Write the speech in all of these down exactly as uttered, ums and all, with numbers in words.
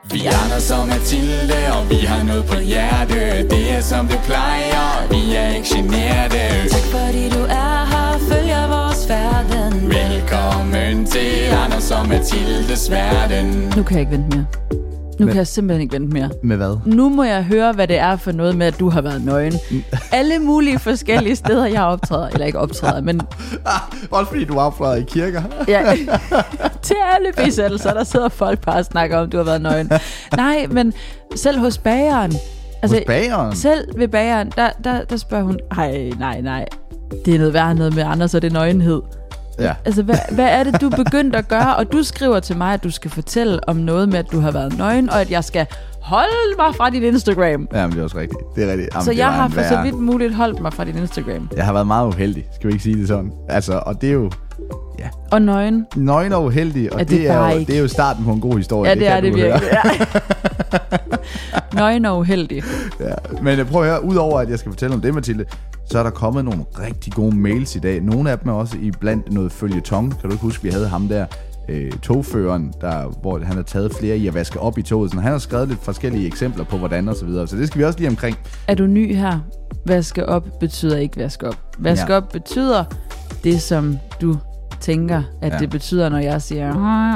Vi er Anders og Mathilde, og vi har noget på hjerte. Det er som det plejer, vi er ikke generte. Tak fordi du er her, følger vores verden. Velkommen til Anders og Mathildes verden. Nu kan jeg ikke vente mere. Nu Men, kan jeg simpelthen ikke vente mere. Med hvad? Nu må jeg høre, hvad det er for noget med, at du har været nøgen. Alle mulige forskellige steder, jeg optræder. Eller ikke optræder, men... Også fordi du optræder i kirker. Ja, til alle bisættelser, der sidder folk bare og snakker om, at du har været nøgen. Nej, men selv hos bageren. Altså, hos bageren? Selv ved bageren, der, der, der spørger hun, ej, nej, nej. Det er noget værre noget med Anders, og det er nøgenhed. Ja. Altså, hvad, hvad er det, du er begyndt at gøre? Og du skriver til mig, at du skal fortælle om noget med, at du har været nøgen, og at jeg skal holde mig fra dit Instagram. Jamen, det er også rigtigt. Det er rigtigt. Jamen, så det jeg har for værre... så vidt muligt holdt mig fra dit Instagram. Jeg har været meget uheldig, skal vi ikke sige det sådan. Altså, og det er jo... Ja. Og nøgen. Nøgen og uheldig, og er det, det, er jo, ikke... det er jo starten på en god historie. Ja, det, det er det virkelig. Ja. Nøgen og uheldig. Ja. Men prøv at høre, udover at jeg skal fortælle om det, Mathilde, så er der kommet nogle rigtig gode mails i dag. Nogle af dem er også i blandt noget føljeton. Kan du ikke huske, vi havde ham der, øh, togføreren, der, hvor han har taget flere i at vaske op i toget. Så han har skrevet lidt forskellige eksempler på, hvordan og så videre. Så det skal vi også lige omkring. Er du ny her? Vaske op betyder ikke vaske op. Vaske ja. op betyder det, som du tænker, at ja. det betyder, når jeg siger...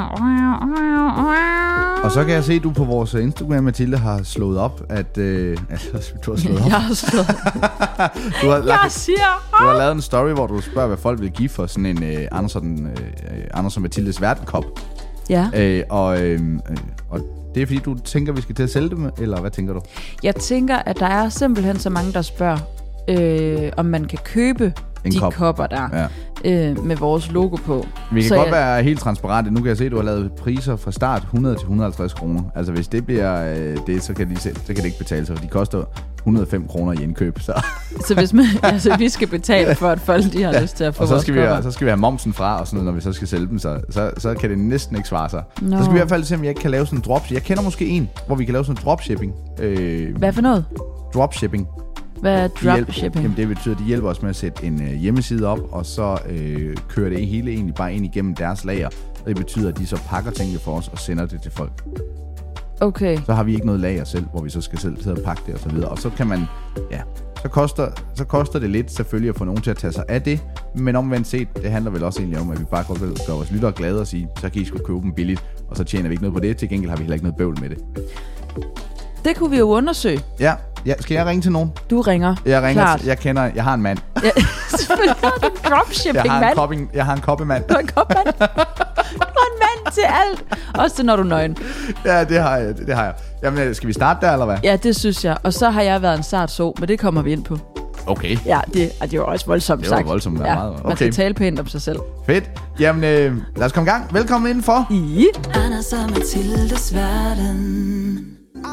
Og så kan jeg se, at du på vores Instagram, Mathilde, har slået op, at... Øh, altså, du har slået op. Jeg har slået du har, jeg siger... Du har lavet en story, hvor du spørger, hvad folk vil give for sådan en øh, Anders, og den, øh, Anders og Mathildes verdenkop. Ja. Øh, og, øh, og det er fordi, du tænker, vi skal til at sælge dem, eller hvad tænker du? Jeg tænker, at der er simpelthen så mange, der spørger, øh, om man kan købe en de kop. kopper der, ja. øh, med vores logo på. Vi kan så godt jeg... være helt transparente. Nu kan jeg se, at du har lavet priser fra start hundrede til hundrede og halvtreds kroner. Altså hvis det bliver øh, det, så kan, de selv, så kan det ikke betale sig, for de koster hundrede og fem kroner i indkøb. Så, så hvis man, altså, vi skal betale for, at folk de har ja. lyst til at få og så vores skal kopper. vi, så skal vi have momsen fra, og sådan noget, når vi så skal sælge dem, så, så, så kan det næsten ikke svare sig. No. Så skal vi i hvert fald se, om jeg ikke kan lave sådan en dropshipping. Jeg kender måske en, hvor vi kan lave sådan en dropshipping. Øh, Hvad for noget? Dropshipping. Hvad er dropshipping? Jamen det betyder, at de hjælper os med at sætte en øh, hjemmeside op, og så øh, kører det hele egentlig bare ind igennem deres lager. Og det betyder, at de så pakker tingene for os og sender det til folk. Okay. Så har vi ikke noget lager selv, hvor vi så skal selv sidde og pakke det og så videre. Og så kan man, ja, så koster, så koster det lidt selvfølgelig at få nogen til at tage sig af det. Men omvendt set, det handler vel også egentlig om, at vi bare godt vil gøre vores lyttere glade og sige, så kan I sgu købe dem billigt, og så tjener vi ikke noget på det. Til gengæld har vi heller ikke noget bøvl med det. Det kunne vi jo undersøge. Ja, ja. Skal jeg ringe til nogen? Du ringer. Jeg ringer. Til, jeg kender, jeg har en mand. Ja, selvfølgelig har du en dropshipping jeg har mand. En kopping, jeg har en koppemand. Du har en koppemand. Du har en mand til alt. Også til når du er nøgen. Ja, det har jeg. Det, det har jeg. Jamen, skal vi starte der, eller hvad? Ja, det synes jeg. Og så har jeg været en sart så, men det kommer vi ind på. Okay. Ja, det, det var også voldsomt sagt. Det var voldsomt, der ja, meget. Okay. Man skal tale pænt om sig selv. Fedt. Jamen, øh, lad os komme i gang. Velkommen indenfor. I. Anders og Mathildes verden.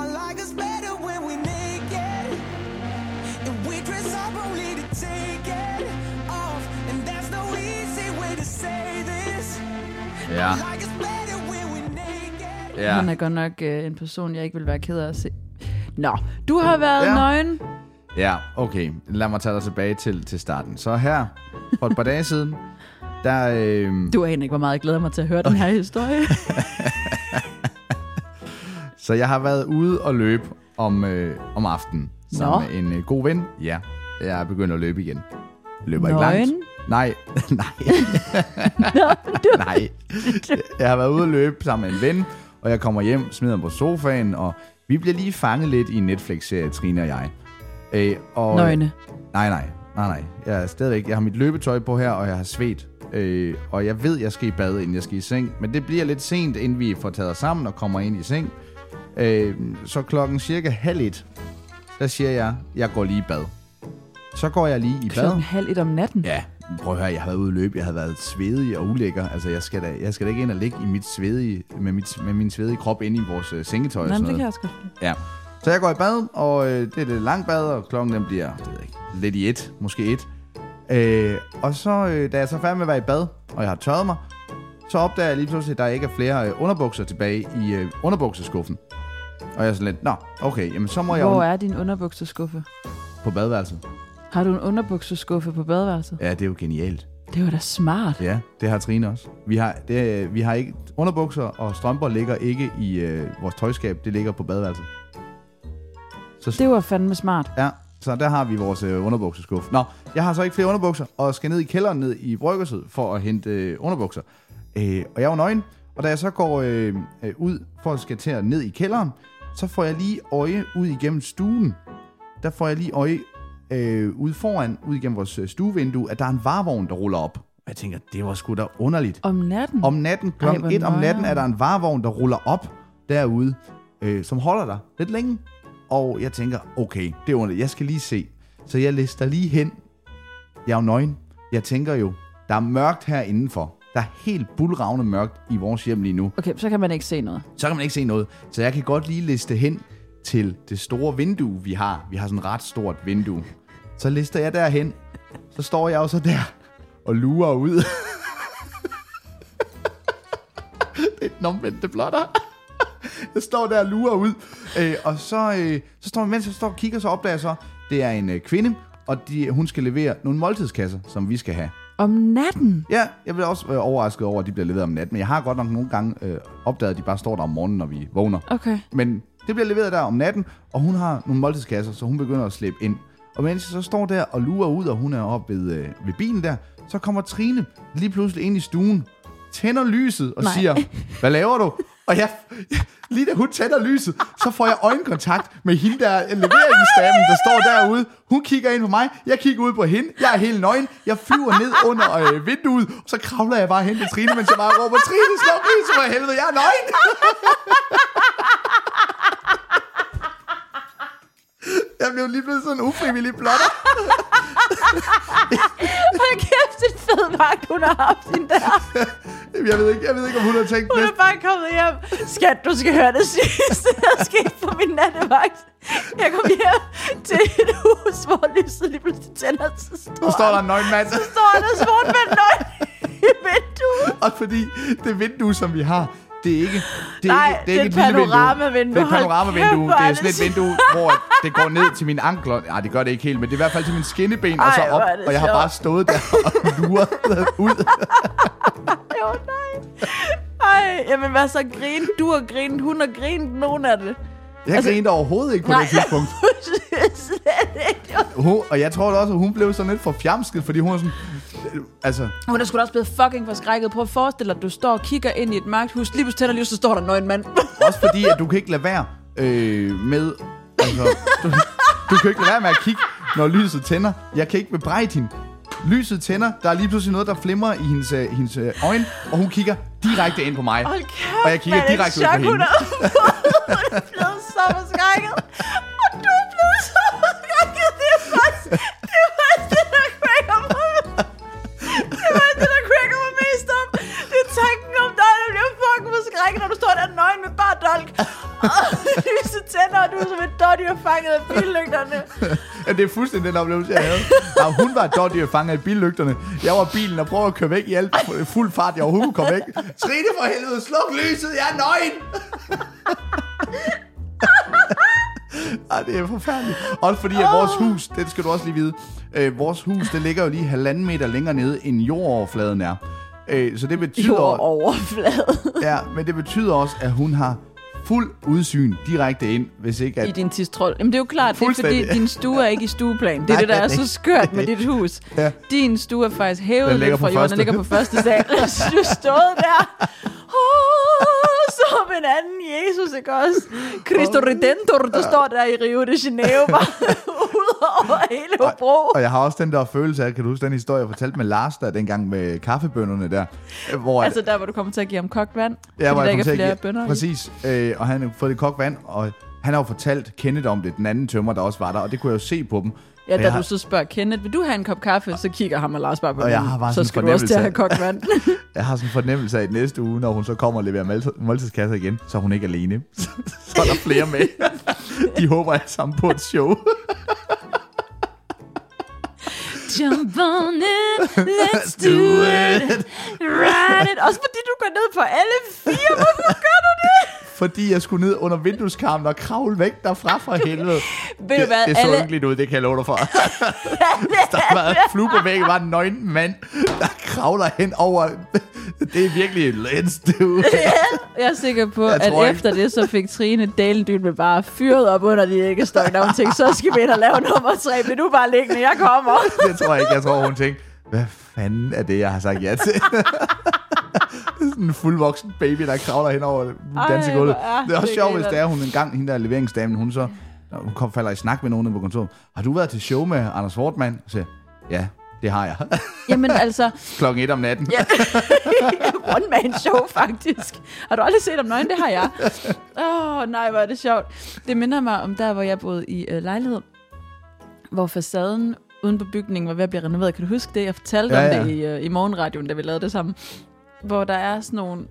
Ja. Ja. Han er godt nok øh, en person, jeg ikke vil være ked af at se. Nå, du har været ja. nøgen. Ja, okay. Lad mig tage dig tilbage til, til starten. Så her, for et par dage siden, der... Øh... Du aner ikke, hvor meget jeg glæder mig til at høre okay. den her historie. Så jeg har været ude og løbe om, øh, om aftenen sammen Nå. med en øh, god ven. Ja, jeg er begyndt at løbe igen. Løber nøgen? ikke langt. Nej, nej. Nå, du... nej. Jeg har været ude at løbe sammen med en ven, og jeg kommer hjem, smider på sofaen, og vi bliver lige fanget lidt i en Netflix-serie, Trine og jeg. Øh, og, Nøgne? Nej, nej, nej, nej. Jeg er stadigvæk, jeg har mit løbetøj på her, og jeg har svedt. Øh, og jeg ved, jeg skal i bad, inden jeg skal i seng. Men det bliver lidt sent, inden vi får taget os sammen og kommer ind i seng. Øh, så klokken cirka halv et, der siger jeg, jeg går lige i bad. Så går jeg lige i bad. Klokken halv et om natten? Ja, prøv at høre, jeg har været ude at løbe, jeg har været svedig og ulækker. Altså, jeg skal da, jeg skal da ikke ind og ligge i mit svedige, med, mit, med min svedige krop inde i vores uh, sengetøj. Jamen, og sådan det kan noget. jeg også godt. Ja. Så jeg går i bad, og øh, det er lidt langt bad, og klokken den bliver, det ved jeg ikke, lidt i et, måske et. Øh, og så, øh, da jeg så er færdig med at være i bad, og jeg har tørret mig, så opdager jeg lige pludselig, at der ikke er flere øh, underbukser tilbage i øh, underbukseskuffen. Og jeg er sådan lidt, nå, okay, jamen så må jeg... Hvor er din underbukseskuffe? På badeværelset. Har du en underbukseskuffe på badeværelset? Ja, det er jo genialt. Det var da smart. Ja, det har Trine også. Vi har, det, vi har ikke... Underbukser og strømper ligger ikke i øh, vores tøjskab. Det ligger på badeværelset. Så, Det var fandme smart. Ja, så der har vi vores øh, underbukseskuffe. Nå, jeg har så ikke flere underbukser, og skal ned i kælderen ned i bryggerset for at hente øh, underbukser. Øh, og jeg var nøgen, og da jeg så går øh, øh, ud for at skal til at ned i kælderen, så får jeg lige øje ud igennem stuen. Der får jeg lige øje øh, ude foran, ud igennem vores stuevindue, at der er en varevogn, der ruller op. Og jeg tænker, det var sgu da underligt. Om natten? Om natten, klokken et om natten, er der en varevogn, der ruller op derude, øh, som holder der lidt længe. Og jeg tænker, okay, det er underligt, jeg skal lige se. Så jeg lister lige hen. Jeg er jo nøgen. Jeg tænker jo, der er mørkt her indenfor. Der er helt bulravende mørkt i vores hjem lige nu. Okay, så kan man ikke se noget. Så kan man ikke se noget. Så jeg kan godt lige liste hen til det store vindue, vi har. Vi har sådan et ret stort vindue. Så lister jeg derhen. Så står jeg jo så der og lurer ud. Det er den omvendte blotter. Jeg står der og lurer ud. Øh, og så, øh, så står mens jeg står og kigger, så opdager jeg så, det er en øh, kvinde, og de, hun skal levere nogle måltidskasser, som vi skal have. Om natten? Ja, jeg bliver også øh, overrasket over, at de bliver leveret om natten. Men jeg har godt nok nogle gange øh, opdaget, at de bare står der om morgenen, når vi vågner. Okay. Men det bliver leveret der om natten, og hun har nogle måltidskasser, så hun begynder at slæbe ind. Og mens jeg så står der og lurer ud, og hun er oppe ved, øh, ved bilen der, så kommer Trine lige pludselig ind i stuen, tænder lyset og Nej. siger, hvad laver du? Og jeg, lige da hun tænder lyset, så får jeg øjenkontakt med hende der leveringsdamen, der står derude. Hun kigger ind på mig, jeg kigger ud på hende, jeg er helt nøgen, jeg flyver ned under øh, vinduet, og så kravler jeg bare hen til Trine, mens jeg bare råber, Trine, sluk lyset for helvede, jeg er nøgen! Jeg blev lige blevet sådan en ufrivillig blotter. Hold kæft, det er fed vagt, hun har haft sin der. Jeg ved ikke, jeg ved ikke om hun har tænkt Hun er bare kommet hjem. Skat, du skal høre det sidste, der skete på min nattevagt. Jeg kom hjem til et hus, hvor lyset lige pludselig tænder. Så står, nu står der en nøgen mand. Så står der sort med en nøgen i vinduet. Og fordi det vindue, som vi har, det er ikke det er Nej, ikke, det er det ikke er et lille panoramavindue. Det er et panoramavindue. Hold Det er kæft, sådan et vindue, hvor det går ned til mine ankler. Nej, det gør det ikke helt, men det er i hvert fald til mine skinneben, Ej, og så op. Og jeg har bare stået der og luret ud. Jo, nej. Ej, jamen hvad så grint du og grint hun og grint nogen af det. Jeg altså, grinte overhovedet ikke på nej, det tidspunkt. Slet ikke. Hun, og jeg tror også, at hun blev sådan lidt for fjamsket, fordi hun var sådan... Altså... Hun er sgu da også blevet fucking forskrækket. Prøv at forestille dig, at du står og kigger ind i et mørkt hus. Lige pludselig tænder lyset, så står der en nøgen mand. Også fordi, at du kan ikke lade være øh, med... Altså, du, du kan ikke lade være med at kigge, når lyset tænder. Jeg kan ikke bebrejde hende. Lyset tænder. Der er lige pludselig noget, der flimrer i hendes, øh, hendes øh, øjne. Og hun kigger direkte ind på mig. Hold kæft, og jeg kigger direkte ud på hende. Hun er blevet så forskrækket. Og du er blevet så forskrækket. Det er faktisk... Det er faktisk det, der cracker mig. Det er faktisk det, der cracker mig mest om. Det er tanken om dig, der bliver fucking forskrækket, når du står der nøgen med bare dolk. Og lyset tænder, og du er som et dårdyr fanget af billygterne. Ja, det er fuldstændig den oplevelse, jeg havde. Ja, hun var et dårdyr fanget af billygterne. Jeg var bilen og prøvede at køre væk i alt fuld fart. Jeg overhovedet kunne komme væk. Trine for helvede, sluk lyset, jeg er nøgen! Ej, det er forfærdeligt. Også fordi, at vores hus, det skal du også lige vide, øh, vores hus, det ligger jo lige halvanden meter længere nede, end jordoverfladen er. Øh, så det betyder... Jordoverfladen. Ja, men det betyder også, at hun har fuld udsyn direkte ind, hvis ikke at... I din tidstrold. Jamen det er jo klart, det er fordi din stue er ikke i stueplan. Det er Nej, det, der er det er så ikke. skørt med dit hus. Ja. Din stue er faktisk hævet Den ligger lidt fra på jorden. første. Den ligger på første sal. Du stod der. Oh, som en anden Jesus, ikke også? Cristo Redentor, der står der i Rio de Janeiro, bare ud over hele Hobro. Og jeg har også den der følelse af, kan du huske den historie, jeg fortalte med Lars der dengang med kaffebønnerne der? Hvor Altså der, hvor du kommer til at give ham kogt vand, ja, fordi der ikke er flere give, bønner. Præcis, øh, og han har fået det kogt vand, og han har jo fortalt Kenneth om det, den anden tømmer, der også var der, og det kunne jeg jo se på dem. Ja, da jeg du har, så spørger Kenneth, vil du have en kop kaffe? Så kigger ham og Lars bare på og jeg den. har bare Så skal du også til at have kogt vand. Jeg har sådan en fornemmelse af, at næste uge, når hun så kommer og leverer måltid, måltidskasser igen, så er hun ikke alene. Så er der flere med. De håber alle sammen på et show. Jump on it, let's do it, ride it. Også fordi du går ned på alle fire. Hvorfor gør du det? fordi jeg skulle ned under vindueskarmen og kravle væk derfra fra helvede. Ved det, du hvad, det så alle... ynkeligt ud, det kan jeg love dig for. Der var en flue på væggen, var en nøgen mand, der kravler hen over. Det er virkelig lens, du. Jeg er sikker på, Jeg at tror ikke- efter det, så fik Trine Dalendyn med bare fyret op under de æggestok, da hun tænkte, så skal vi ind og lave nummer tre, men du bare liggende, jeg kommer. Det tror jeg ikke. Jeg tror, hun tænkte, hvad fanden er det, jeg har sagt ja til? Sådan en fuldvoksen baby, der kravler hen over dansegulvet. hvor er Det er også det sjovt, hvis grineren. det er, hun en gang, hende der leveringsdamen, hun så, hun kom, falder i snak med nogen på kontoret. Har du været til show med Anders Wortmann? Så siger jeg, ja, det har jeg. Jamen altså, Klokken et om natten. ja. One man show faktisk. Har du aldrig set om nøgen? Det har jeg. Åh, oh, nej, hvor er det sjovt. Det minder mig om der, hvor jeg boede i øh, lejlighed, hvor facaden uden på bygningen var ved at blive renoveret. Kan du huske det? Jeg fortalte Ja, om ja. det i, øh, i morgenradioen, da vi lavede det sammen. Hvor der er sådan nogle...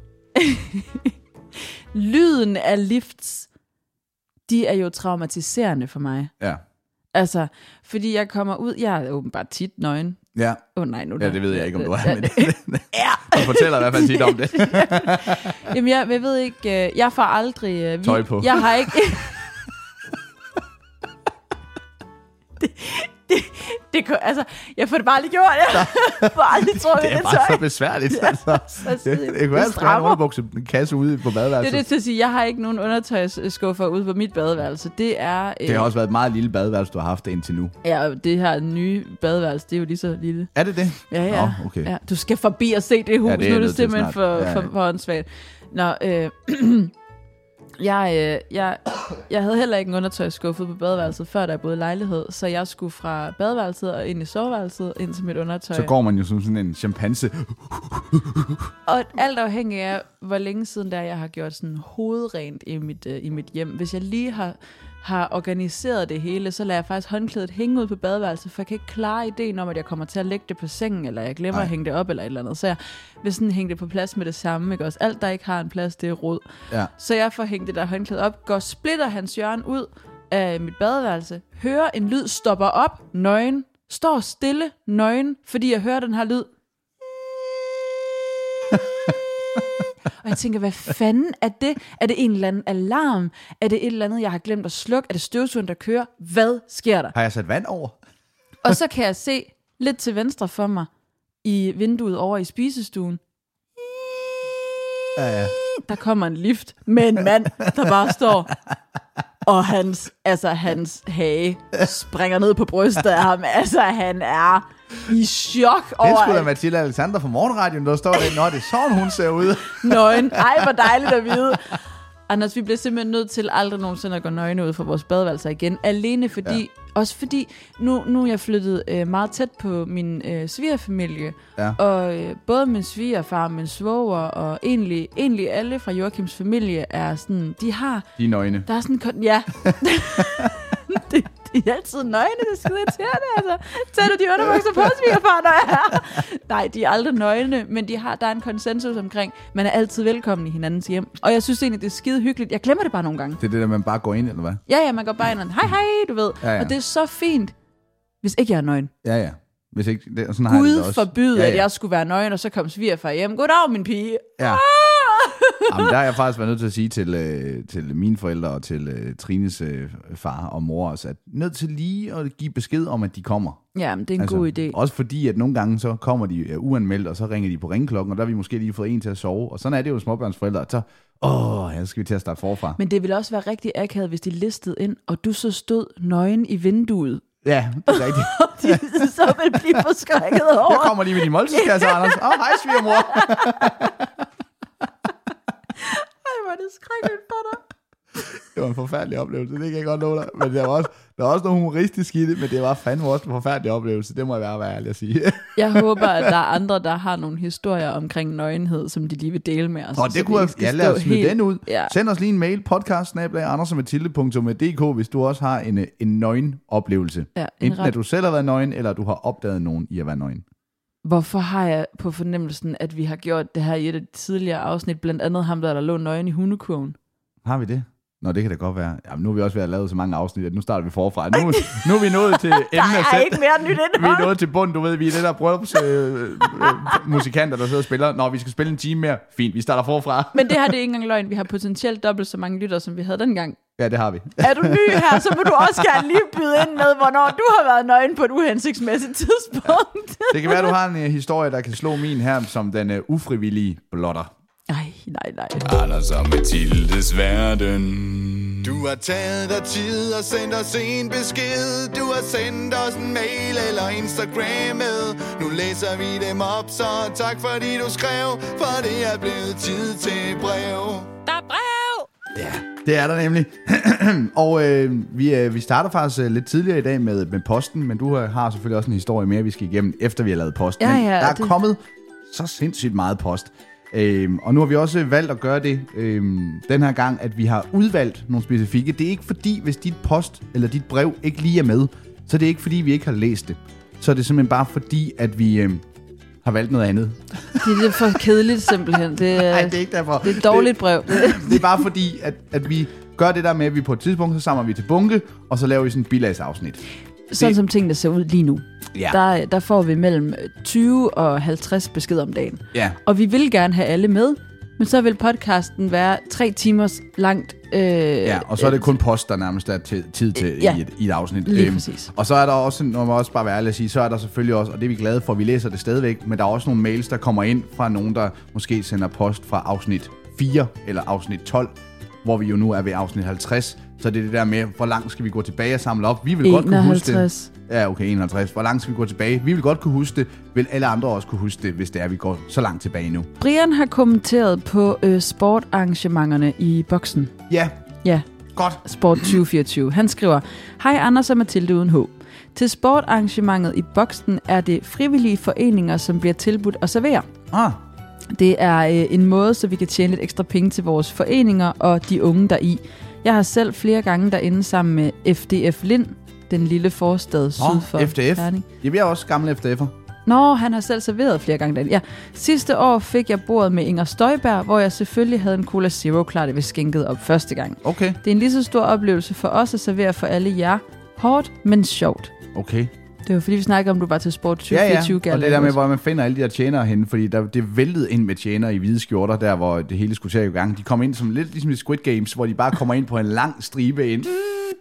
Lyden af lifts, de er jo traumatiserende for mig. Ja. Altså, fordi jeg kommer ud... Jeg er åbenbart tit nøgen. Ja. Åh oh, nej, nu... Ja, det ved jeg ikke, om du er, men Ja. du fortæller i hvert fald tit om det. Jamen, jeg, jeg ved ikke... øh, Jeg får aldrig... øh, vi- Tøj på. Jeg har ikke... det, det, det, kunne- altså, jeg får det bare aldrig gjort. Jeg får aldrig trukket Det det, er bare tøj. så besværligt. Altså. Så Det, det, det kunne være, at du skulle have en underbukse kasse ude på det badeværelset. er det til at sige, jeg har ikke nogen undertøjsskuffer ude på mit badeværelse. Det er... Øh, Det har også været et meget lille badeværelse, du har haft indtil nu. Ja, og det her nye badeværelse, det er jo lige så lille. Er det det? Ja, ja. Nå, okay. ja. Du skal forbi og se det hus, Ja, det er nu er jeg det nødt til simpelthen for, snart. Ja, for, ja. for åndssvagt. Nå, øh, jeg, øh, jeg, jeg havde heller ikke en undertøjsskuffe ude på badeværelset, før der jeg boede i lejlighed, så jeg skulle fra badeværelset og ind i soveværelset, ind til mit undertøj. Så går man jo som sådan en chimpanse. Og alt afhængig af, hvor længe siden der jeg har gjort sådan hovedrent i mit, øh, i mit hjem. Hvis jeg lige har, har organiseret det hele, så lader jeg faktisk håndklædet hænge ud på badeværelset, for jeg kan ikke klare ideen om, at jeg kommer til at lægge det på sengen, eller jeg glemmer Ej. at hænge det op, eller et eller andet. Så jeg vil sådan hænge det på plads med det samme, ikke også? Alt, der ikke har en plads, det er rod. Ja. Så jeg får hængt det der håndklæde op, går splitter hans hjørne ud af mit badeværelse, hører en lyd, stopper op, nøgen, står stille, nøgen, fordi jeg hører den her lyd. Og jeg tænker, hvad fanden er det? Er det en eller anden alarm? Er det et eller andet, jeg har glemt at slukke? Er det støvsugeren, der kører? Hvad sker der? Har jeg sat vand over? Og så kan jeg se lidt til venstre for mig i vinduet over i spisestuen. Ja, ja. Der kommer en lift med en mand, der bare står, og hans, altså hans hage springer ned på brystet af ham. Altså, han er i chok Det over, skulle da at Mathilde Alexander fra Morgenradioen, der står der, når det er sådan, hun ser ud. nøgen. Ej, hvor dejligt at vide. Anders, vi bliver simpelthen nødt til aldrig nogensinde at gå nøgne ud fra vores badeværelser igen. Alene fordi, ja. også fordi, nu, nu er jeg flyttet øh, meget tæt på min øh, svigerfamilie. Ja. Og øh, både min svigerfar, min svoger og egentlig, egentlig alle fra Joachims familie er sådan, de har, De er nøgne. der er sådan, kon- ja. det, de er altid nøgne, det er skide irriterende, altså. Tager du de underbukser på, svigerfar, når jeg er? Nej, de er aldrig nøgne, men de har, der er en konsensus omkring, man er altid velkommen i hinandens hjem. Og jeg synes egentlig, det er skide hyggeligt. Jeg glemmer det bare nogle gange. Det er det der, man bare går ind, eller hvad? Ja, ja, man går bare ind og, hej, hej, du ved. Ja, ja. Og det er så fint, hvis ikke jeg er nøgen. Ja, ja. Hvis ikke, det, sådan har jeg det da Gud også. forbyde, ja, ja. at jeg skulle være nøgen, og så kom svigerfar hjem. Goddag, min pige. Ja. Jamen, der har jeg faktisk været nødt til at sige til, øh, til mine forældre og til øh, Trines øh, far og mor også, at nødt til lige at give besked om, at de kommer. Ja, men det er en altså, god idé. Også fordi, at nogle gange så kommer de øh, uanmeldt, og så ringer de på ringklokken, og der har vi måske lige fået en til at sove. Og sådan er det jo småbørnsforældre. Så, åh, her skal vi til at starte forfra. Men det ville også være rigtig akavet, hvis de listede ind, og du så stod nøgen i vinduet. Ja, det er rigtigt. De så ville blive forskrækket over. Jeg kommer lige med de måltidskasse, Anders. Åh, oh, hej svigermor. Ej, hvor er det skrækkeligt for dig. Det var en forfærdelig oplevelse, det kan jeg godt love dig. Men der var også, der var også noget humoristisk i det, men det var fandme også en forfærdelig oplevelse. Det må jeg være, være ærlig at sige. Jeg håber, at der er andre, der har nogle historier omkring nøgenhed, som de lige vil dele med os. Og det kunne jeg, ja, lad os smide den ud. Ja. Send os lige en mail, podcast snabel-a anders og mathilde punktum d k, hvis du også har en, en nøgen oplevelse. Ja, en Enten ret... at du selv har været nøgen, eller du har opdaget nogen i at være nøgen. Hvorfor har jeg på fornemmelsen, at vi har gjort det her i et af de tidligere afsnit, blandt andet ham, der, der lå nøgen i hundekurven? Har vi det? Nå, det kan det godt være. Jamen, nu er vi også ved at lave så mange afsnit, at nu starter vi forfra. Nu, nu er vi nået til enden af Der er ikke mere nyt indhold. Vi er nået til bunden, du ved. Vi er det der bryllups øh, øh, musikanter, der sidder og spiller. Nå, vi skal spille en time mere. Fint, vi starter forfra. Men det her, det er ikke engang løgn. Vi har potentielt dobbelt så mange lytter, som vi havde dengang. Ja, det har vi. Er du ny her, så må du også gerne lige byde ind med, hvornår du har været nøgen på et uhensigtsmæssigt tidspunkt. Det kan være, du har en uh, historie, der kan slå min her som den uh, ufrivillige blotter. Nej, nej, nej. Anders og Mathildes verden. Du har taget dig tid og sendt os en besked. Du har sendt os en mail eller Instagram med. Nu læser vi dem op, så tak fordi du skrev. For det er blevet tid til brev. Der er brev! Ja, det er der nemlig. Og øh, vi, øh, vi starter faktisk øh, lidt tidligere i dag med, med posten, men du øh, har selvfølgelig også en historie mere, vi skal igennem, efter vi har lavet post. Ja, men ja, der er det... kommet så sindssygt meget post. Øhm, og nu har vi også valgt at gøre det øhm, den her gang, at vi har udvalgt nogle specifikke. Det er ikke fordi, hvis dit post eller dit brev ikke lige er med, så det er ikke fordi, vi ikke har læst det. Så er det simpelthen bare fordi, at vi øhm, har valgt noget andet. Det er lidt for kedeligt simpelthen. Det er, Nej, det er ikke derfor. Det er et dårligt brev. Det, det er bare fordi, at, at vi gør det der med, at vi på et tidspunkt, så samler vi til bunke, og så laver vi sådan et bilagsafsnit. Sådan det... som tingene ser ud lige nu. Ja. Der, der får vi mellem tyve og halvtreds beskeder om dagen. Ja. Og vi vil gerne have alle med, men så vil podcasten være tre timers langt. Øh, ja, og så er det kun post, der nærmest er t- tid til ja, i, et, i et afsnit. Lige øhm, præcis. Og så er der også, når man også bare være ærlig at sige, så er der selvfølgelig også, og det er vi glade for, vi læser det stadigvæk, men der er også nogle mails, der kommer ind fra nogen, der måske sender post fra afsnit fire eller afsnit tolv, hvor vi jo nu er ved afsnit halvtreds. Så det er det der med, hvor langt skal vi gå tilbage og samle op? Vi vil enoghalvtreds. godt kunne huske det. Ja, okay, enoghalvtreds. Hvor langt skal vi gå tilbage? Vi vil godt kunne huske det. Vil alle andre også kunne huske det, hvis det er, vi går så langt tilbage nu? Brian har kommenteret på øh, sportarrangementerne i boksen. Ja. Ja. Godt. Sport tyve fireogtyve. Han skriver, hej Anders og Mathilde uden H. Til sportarrangementet i boksen er det frivillige foreninger, som bliver tilbudt at servere. Ah. Det er øh, en måde, så vi kan tjene lidt ekstra penge til vores foreninger og de unge deri. Jeg har selv flere gange derinde sammen med F D F Lind, den lille forstad oh, syd for F D F. Herning. Jeg er også gammel F D F'er. Nå, han har selv serveret flere gange derinde. Ja. Sidste år fik jeg bordet med Inger Støjberg, hvor jeg selvfølgelig havde en Cola Zero klar, det vi skænkede op første gang. Okay. Det er en lige så stor oplevelse for os at servere for alle jer. Hårdt, men sjovt. Okay. Det var fordi, vi snakkede om, du var til Sport tyve fireogtyve. Ja, ja, og det der med, hvor man finder alle de der tjenere henne, fordi der, det væltede ind med tjenere i hvide skjorter, der hvor det hele skulle tage i gang. De kom ind som lidt ligesom i Squid Games, hvor de bare kommer ind på en lang stribe ind.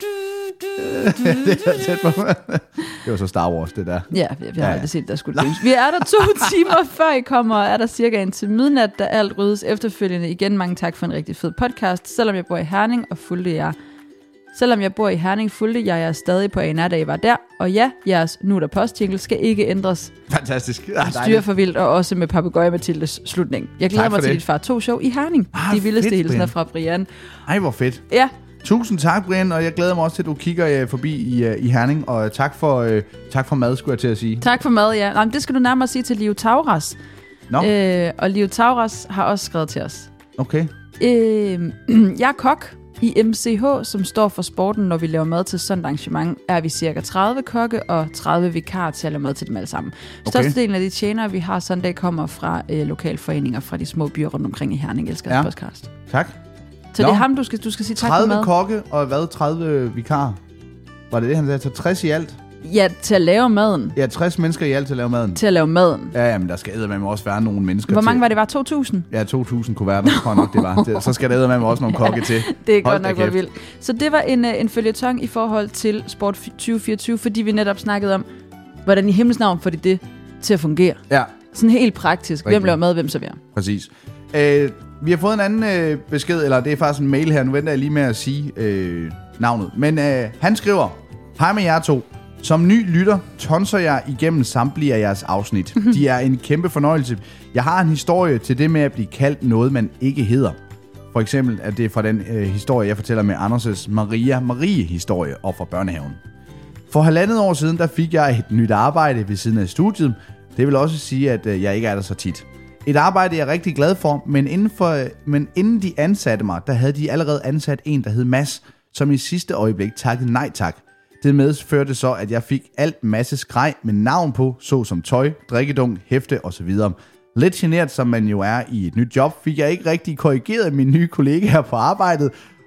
Det var tæt på. Det var så Star Wars, det der. Ja, vi har ja, aldrig ja. set, der skulle Games. Vi er der to timer før I kommer, og er der cirka indtil midnat, da alt ryddes efterfølgende. Igen, mange tak for en rigtig fed podcast. Selvom jeg bor i Herning og fulgte jer. Selvom jeg bor i Herning, fulgte jeg jer stadig på en af, da I var der. Og ja, jeres nu der postjingle skal ikke ændres. Fantastisk. Styr for vildt, og også med Papagøje Mathildes slutning. Jeg glæder mig til dit far to show i Herning. Ah, De vildeste fedt, hilsener Brian. fra Brian. Ej, hvor fedt. Ja. Tusind tak, Brian, og jeg glæder mig også til, at du kigger uh, forbi i, uh, i Herning. Og uh, tak, for, uh, tak for mad, skulle jeg til at sige. Tak for mad, ja. Nej, det skal du nærmere sige til Leo Tauras. Nå. Øh, og Leo Tauras har også skrevet til os. Okay. Øh, jeg er kok. I M C H, som står for sporten, når vi laver mad til sådan et arrangement, er vi cirka tredive kokke og tredive vikarer til at lave mad til dem alle sammen. Okay. Størstedelen af de tjenere, vi har sådan dag, kommer fra øh, lokalforeninger fra de små byer rundt omkring i Herning. Elsker ja. podcast. Tak. Så Nå. Det er ham, du skal, du skal sige tak for mad. tredive kokke og hvad? tredive vikarer? Var det det, han sagde? Så tres i alt? Ja, til at lave maden. Ja, tres mennesker i alt til at lave maden. Til at lave maden. Ja, ja, men der skal eddermame også være nogle mennesker. Hvor mange til. Var det? Var to tusind? Ja, to tusind kunne være der. Tror nok, det var. Det, så skal der eddermame også nogle kokke til. Det er godt nok hvor vildt. Så det var en, en føljeton i forhold til Sport tyve fireogtyve, fordi vi netop snakkede om, hvordan i himlens navn får de det til at fungere. Ja. Sådan helt praktisk. Rigtig. Hvem laver mad, hvem serverer. Præcis. Øh, vi har fået en anden øh, besked, eller det er faktisk en mail her. Nu venter jeg lige med at sige øh, navnet. Men øh, han skriver, hej med jer to. Som ny lytter tonser jeg igennem samtlige af jeres afsnit. Mm-hmm. De er en kæmpe fornøjelse. Jeg har en historie til det med at blive kaldt noget, man ikke hedder. For eksempel at det er fra den øh, historie, jeg fortæller med Anders' Maria Marie-historie og fra børnehaven. For halvandet år siden, der fik jeg et nyt arbejde ved siden af studiet. Det vil også sige, at øh, jeg ikke er der så tit. Et arbejde, jeg er rigtig glad for, men inden, for, øh, men inden de ansatte mig, der havde de allerede ansat en, der hed Mads, som i sidste øjeblik takkede nej tak. Det medførte så, at jeg fik alt masse skreg med navn på, såsom tøj, drikkedunk, hæfte osv. Lidt genert, som man jo er i et nyt job, fik jeg ikke rigtig korrigeret mine nye kollegaer på arbejdet,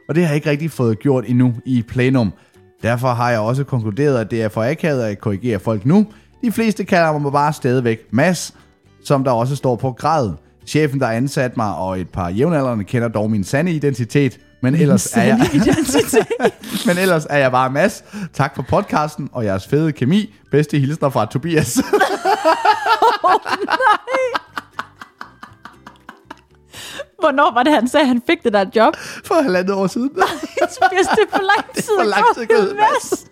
Og det har jeg ikke rigtig fået gjort endnu i plenum. Derfor har jeg også konkluderet, at det er for akavet at korrigere folk nu. De fleste kalder mig bare stadigvæk Mads, som der også står på grad. Chefen, der ansat mig, og et par jævnaldrende kender dog min sande identitet. Men ellers, er jeg, men ellers er jeg bare Mads. Tak for podcasten og jeres fede kemi. Bedste hilsner fra Tobias. Åh, oh, nej. Hvornår var det, han sagde, at han fik det der job? For halvandet år siden. Nej, Tobias, det er for lang tid. Det er for lang tid gået, Mads.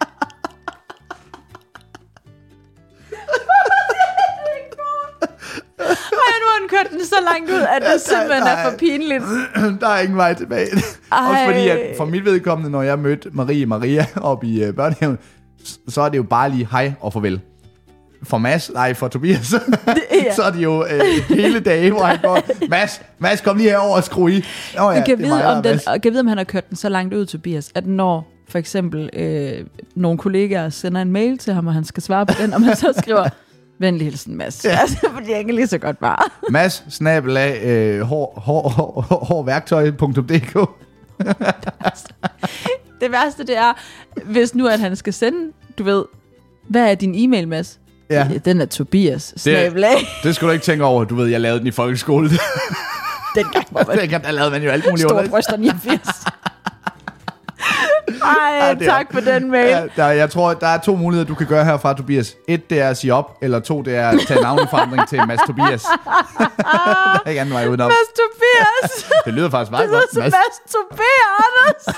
Ej, nu har han kørt den så langt ud, at det simpelthen er for pinligt. Der er ingen vej tilbage. Ej. Også fordi, at for mit vedkommende, når jeg mødte Marie Maria oppe i uh, børnehaven, så er det jo bare lige hej og farvel. For Mads, nej, for Tobias, det, ja. Så er det jo øh, hele dagen, hvor han går, Mads, Mads, kom lige herover og skru i. Oh, ja, kan, vide, mig, om den, kan vide, om han har kørt den så langt ud, Tobias, at når for eksempel øh, nogle kollegaer sender en mail til ham, og han skal svare på den, og man så skriver, venlig hilsen, Mads. Ja. Altså, fordi jeg ikke lige så godt bare. Mads, snabelag, øh, hårdværktøj punktum d k. Det værste, det er, hvis nu, at han skal sende, du ved, hvad er din e-mail, Mads? Ja. Den er Tobias, snabelag. Det, det skulle du ikke tænke over, du ved, jeg lavede den i folkeskole. Dengang var man. Dengang, der lavede man jo alt muligt. Store bryster niogfirs. Ej, ja, tak for den mail. Ja, der, jeg tror, der er to muligheder, du kan gøre herfra, Tobias. Et, det er at sige op, eller to, det er at tage navneforandring til Mads Tobias. Der er ikke anden vej udenom. Mads Tobias. Det lyder faktisk meget det godt. Det lyder som Mads Tobias.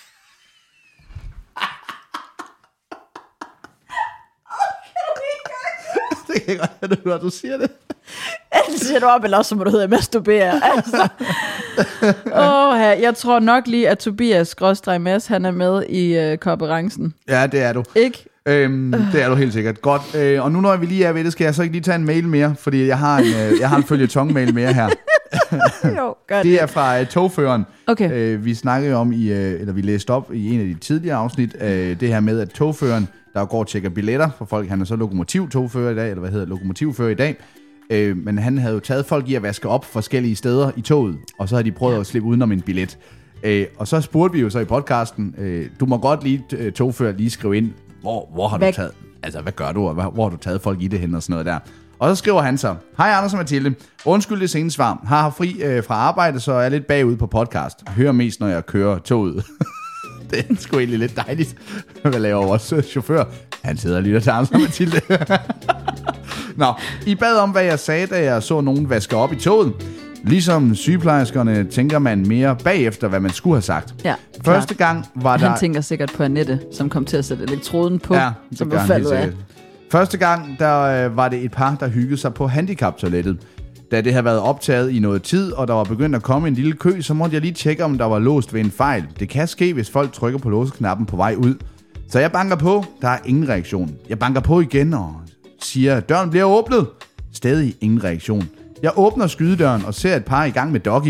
Det kan jeg godt høre, at du siger det. Enten siger du op, eller også så må du hedde masturbere. Altså. Oh, jeg tror nok lige, at Tobias skråstreg Mads, han er med i uh, konferencen. Ja, det er du. Ikke? Øhm, det er du helt sikkert. Godt. Øh, og nu når vi lige er ved det, skal jeg så ikke lige tage en mail mere, fordi jeg har en, øh, jeg har en føljeton-mail mere her. Jo, gør det. Det er fra uh, togføreren. Okay. Øh, vi snakkede jo om, i, uh, eller vi læste op i en af de tidligere afsnit, uh, det her med, at togføreren, der går og tjekker billetter for folk, han er så lokomotivtogfører i dag, eller hvad hedder lokomotivfører i dag, øh, men han havde jo taget folk i at vaske op forskellige steder i toget, og så havde de prøvet ja. at slippe udenom en billet. Øh, og så spurgte vi jo så i podcasten, øh, du må godt lige, uh, togfører, lige skrive ind, hvor, hvor har hvad? du taget, altså hvad gør du, og hvor, hvor har du taget folk i det hen og sådan noget der. Og så skriver han så, hej Anders og Mathilde, undskyld det sene svar, har haft fri øh, fra arbejde, så er jeg lidt bagud på podcast. Hører mest, når jeg kører toget. Det er sgu egentlig lidt dejligt. Hvad laver vores chauffør? Han sidder og lytter til Anders og Mathilde. Nå, I bad om, hvad jeg sagde, da jeg så nogen vaske op i toget. Ligesom sygeplejerskerne tænker man mere bagefter, hvad man skulle have sagt. Ja, Første gang var der... Han tænker sikkert på Annette, som kom til at sætte elektroden på, ja, som var faldet af. Første gang, der øh, var det et par, der hyggede sig på handicaptoilettet. Da det havde været optaget i noget tid, og der var begyndt at komme en lille kø, så måtte jeg lige tjekke, om der var låst ved en fejl. Det kan ske, hvis folk trykker på låseknappen på vej ud. Så jeg banker på, der er ingen reaktion. Jeg banker på igen og siger, at døren bliver åbnet. Stadig ingen reaktion. Jeg åbner skydedøren og ser et par i gang med doggy.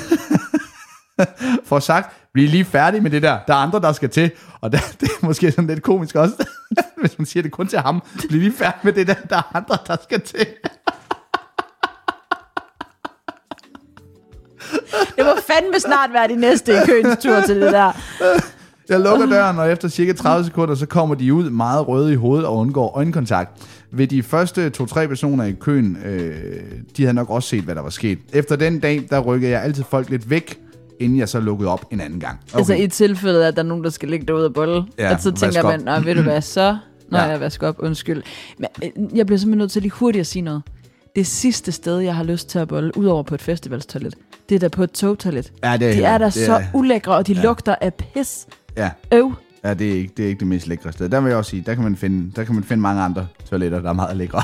For sagt, bliv lige færdig med det der. Der er andre, der skal til. Og der, det er måske sådan lidt komisk også, hvis man siger det kun til ham. Bliv lige færdig med det der. Der er andre, der skal til. Det må fandme snart være de næste i køens tur til det der. Jeg lukker døren, og efter cirka tredive sekunder, så kommer de ud meget røde i hovedet og undgår øjenkontakt. Ved de første to-tre personer i køen, øh, de havde nok også set, hvad der var sket. Efter den dag, der rykkede jeg altid folk lidt væk, inden jeg så lukkede op en anden gang. Okay. Altså i tilfældet, at der er nogen, der skal ligge derude og bolle, ja, og så tænker man, nå, ved du hvad, så når ja. jeg vasker op, undskyld. Men jeg bliver simpelthen nødt til lige hurtigt at sige noget. Det sidste sted, jeg har lyst til at bolle, udover på et festivalstoilet, det er der på et togtoilet. Ja, det er, de er der så er, ulækre, og de ja. lugter af pis. Ja. Øv. Ja, det er ikke det, er ikke det mest lækre sted. Der vil jeg også sige, der kan man finde, der kan man finde mange andre toiletter, der er meget lækre.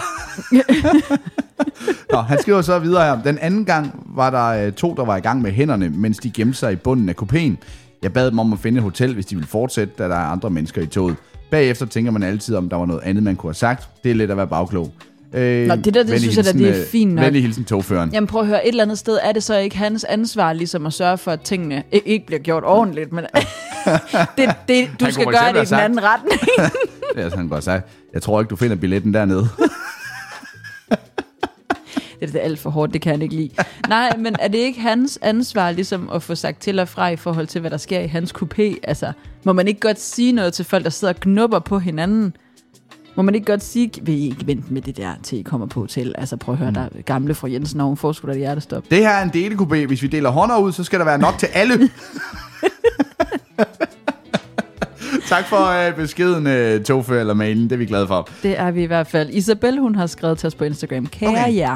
Nå, han skriver så videre her. Den anden gang var der to, der var i gang med hænderne, mens de gemte sig i bunden af kupéen. Jeg bad dem om at finde et hotel, hvis de ville fortsætte, da der er andre mennesker i toget. Bagefter tænker man altid, om der var noget andet, man kunne have sagt. Det er lidt at være bagklog. Øh, Nå, det der, det synes jeg, at det er fint nok. Venlig hilsen togføreren. Jamen prøv at høre, et eller andet sted er det så ikke hans ansvar, ligesom at sørge for, at tingene ikke bliver gjort ordentligt, men det, det, du skal gøre det i den anden retning. Det er sådan godt sagt. Jeg tror ikke, du finder billetten dernede. det er alt for hårdt, det kan han ikke lide. Nej, men er det ikke hans ansvar ligesom at få sagt til og fra i forhold til, hvad der sker i hans kupé? Altså, må man ikke godt sige noget til folk, der sidder og knupper på hinanden? Må man ikke godt sige, vil I ikke vente med det der, til I kommer på hotel? Altså prøv at høre, der er gamle fru Jensen, og hun får sgu da hjertestop. Det her er en delekupé. Hvis vi deler hånder ud, så skal der være nok til alle. Tak for uh, beskeden, uh, Tofe, eller mailen. Det er vi glade for. Det er vi i hvert fald. Isabel, hun har skrevet til os på Instagram. Kære okay. jer.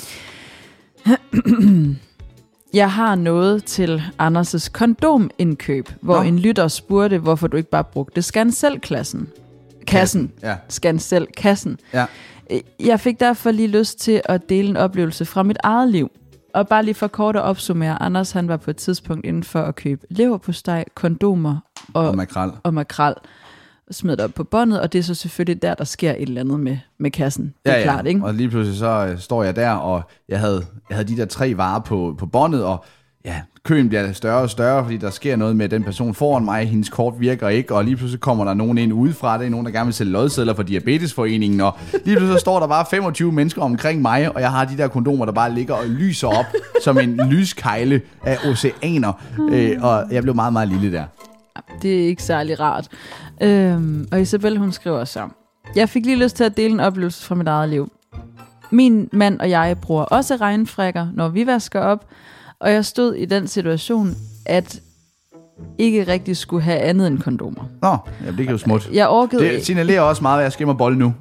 Jeg har noget til Anders' kondomindkøb, hvor Nå. en lytter spurgte, hvorfor du ikke bare brugte Scan Selv-klassen. Kassen. Ja. Scan Selv-kassen. Ja. Jeg fik derfor lige lyst til at dele en oplevelse fra mit eget liv. Og bare lige for kort at opsummere, Anders han var på et tidspunkt inden for at købe leverpostej, kondomer og, og makrel. Og makrel. Smidt op på båndet, og det er så selvfølgelig der, der sker et eller andet med, med kassen. Det er ja, klart, ja. Ikke? Og lige pludselig så øh, står jeg der, og jeg havde, jeg havde de der tre varer på, på båndet, og ja, køen bliver større og større, fordi der sker noget med den person foran mig, hendes kort virker ikke, og lige pludselig kommer der nogen ind udefra, det er nogen, der gerne vil sælge lodsedler for Diabetesforeningen, og lige pludselig står der bare femogtyve mennesker omkring mig, og jeg har de der kondomer, der bare ligger og lyser op, som en lyskejle af oceaner, øh, og jeg blev meget, meget lille der. Det er ikke særlig rart. Øhm, og Isabel, hun skriver så: jeg fik lige lyst til at dele en oplevelse fra mit eget liv. Min mand og jeg bruger også regnfrækker, når vi vasker op, og jeg stod i den situation, at ikke rigtig skulle have andet end kondomer. Nå, ja, det er jo smukt. Jeg orkede... Det signalerer også meget, at jeg skimmer bolle nu.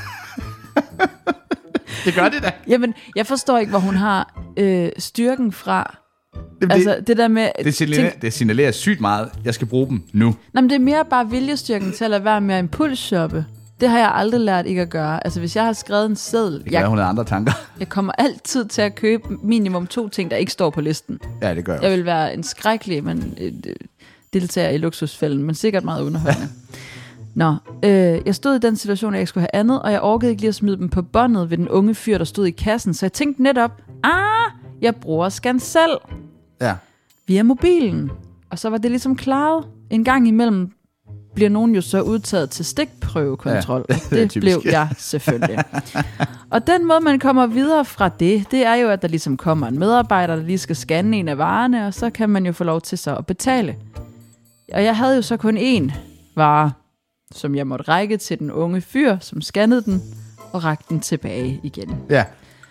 Det gør det da. Jamen, jeg forstår ikke, hvor hun har øh, styrken fra. Det, altså, det, det der med... Det signalerer, tænk, det signalerer sygt meget. Jeg skal bruge dem nu. Nå, men det er mere bare viljestyrken til at lade være med at impulsshoppe. Det har jeg aldrig lært ikke at gøre. Altså, hvis jeg har skrevet en seddel... Det kan jeg, være, hun har andre tanker. Jeg kommer altid til at købe minimum to ting, der ikke står på listen. Ja, det gør jeg Jeg også. vil være en skrækkelig men, øh, deltager i luksusfælden, men sikkert meget underholdende. Nå, øh, jeg stod i den situation, at jeg ikke skulle have andet, og jeg orkede ikke lige at smide dem på båndet ved den unge fyr, der stod i kassen. Så jeg tænkte netop, ah, jeg bruger Scan Selv. Ja. Via mobilen. Og så var det ligesom klaret. En gang imellem bliver nogen jo så udtaget til stikprøvekontrol. Ja, det, det blev jeg selvfølgelig. Og den måde, man kommer videre fra det, det er jo, at der ligesom kommer en medarbejder, der lige skal scanne en af varerne, og så kan man jo få lov til så at betale. Og jeg havde jo så kun én vare, som jeg måtte række til den unge fyr, som scannede den, og rakte den tilbage igen. Ja.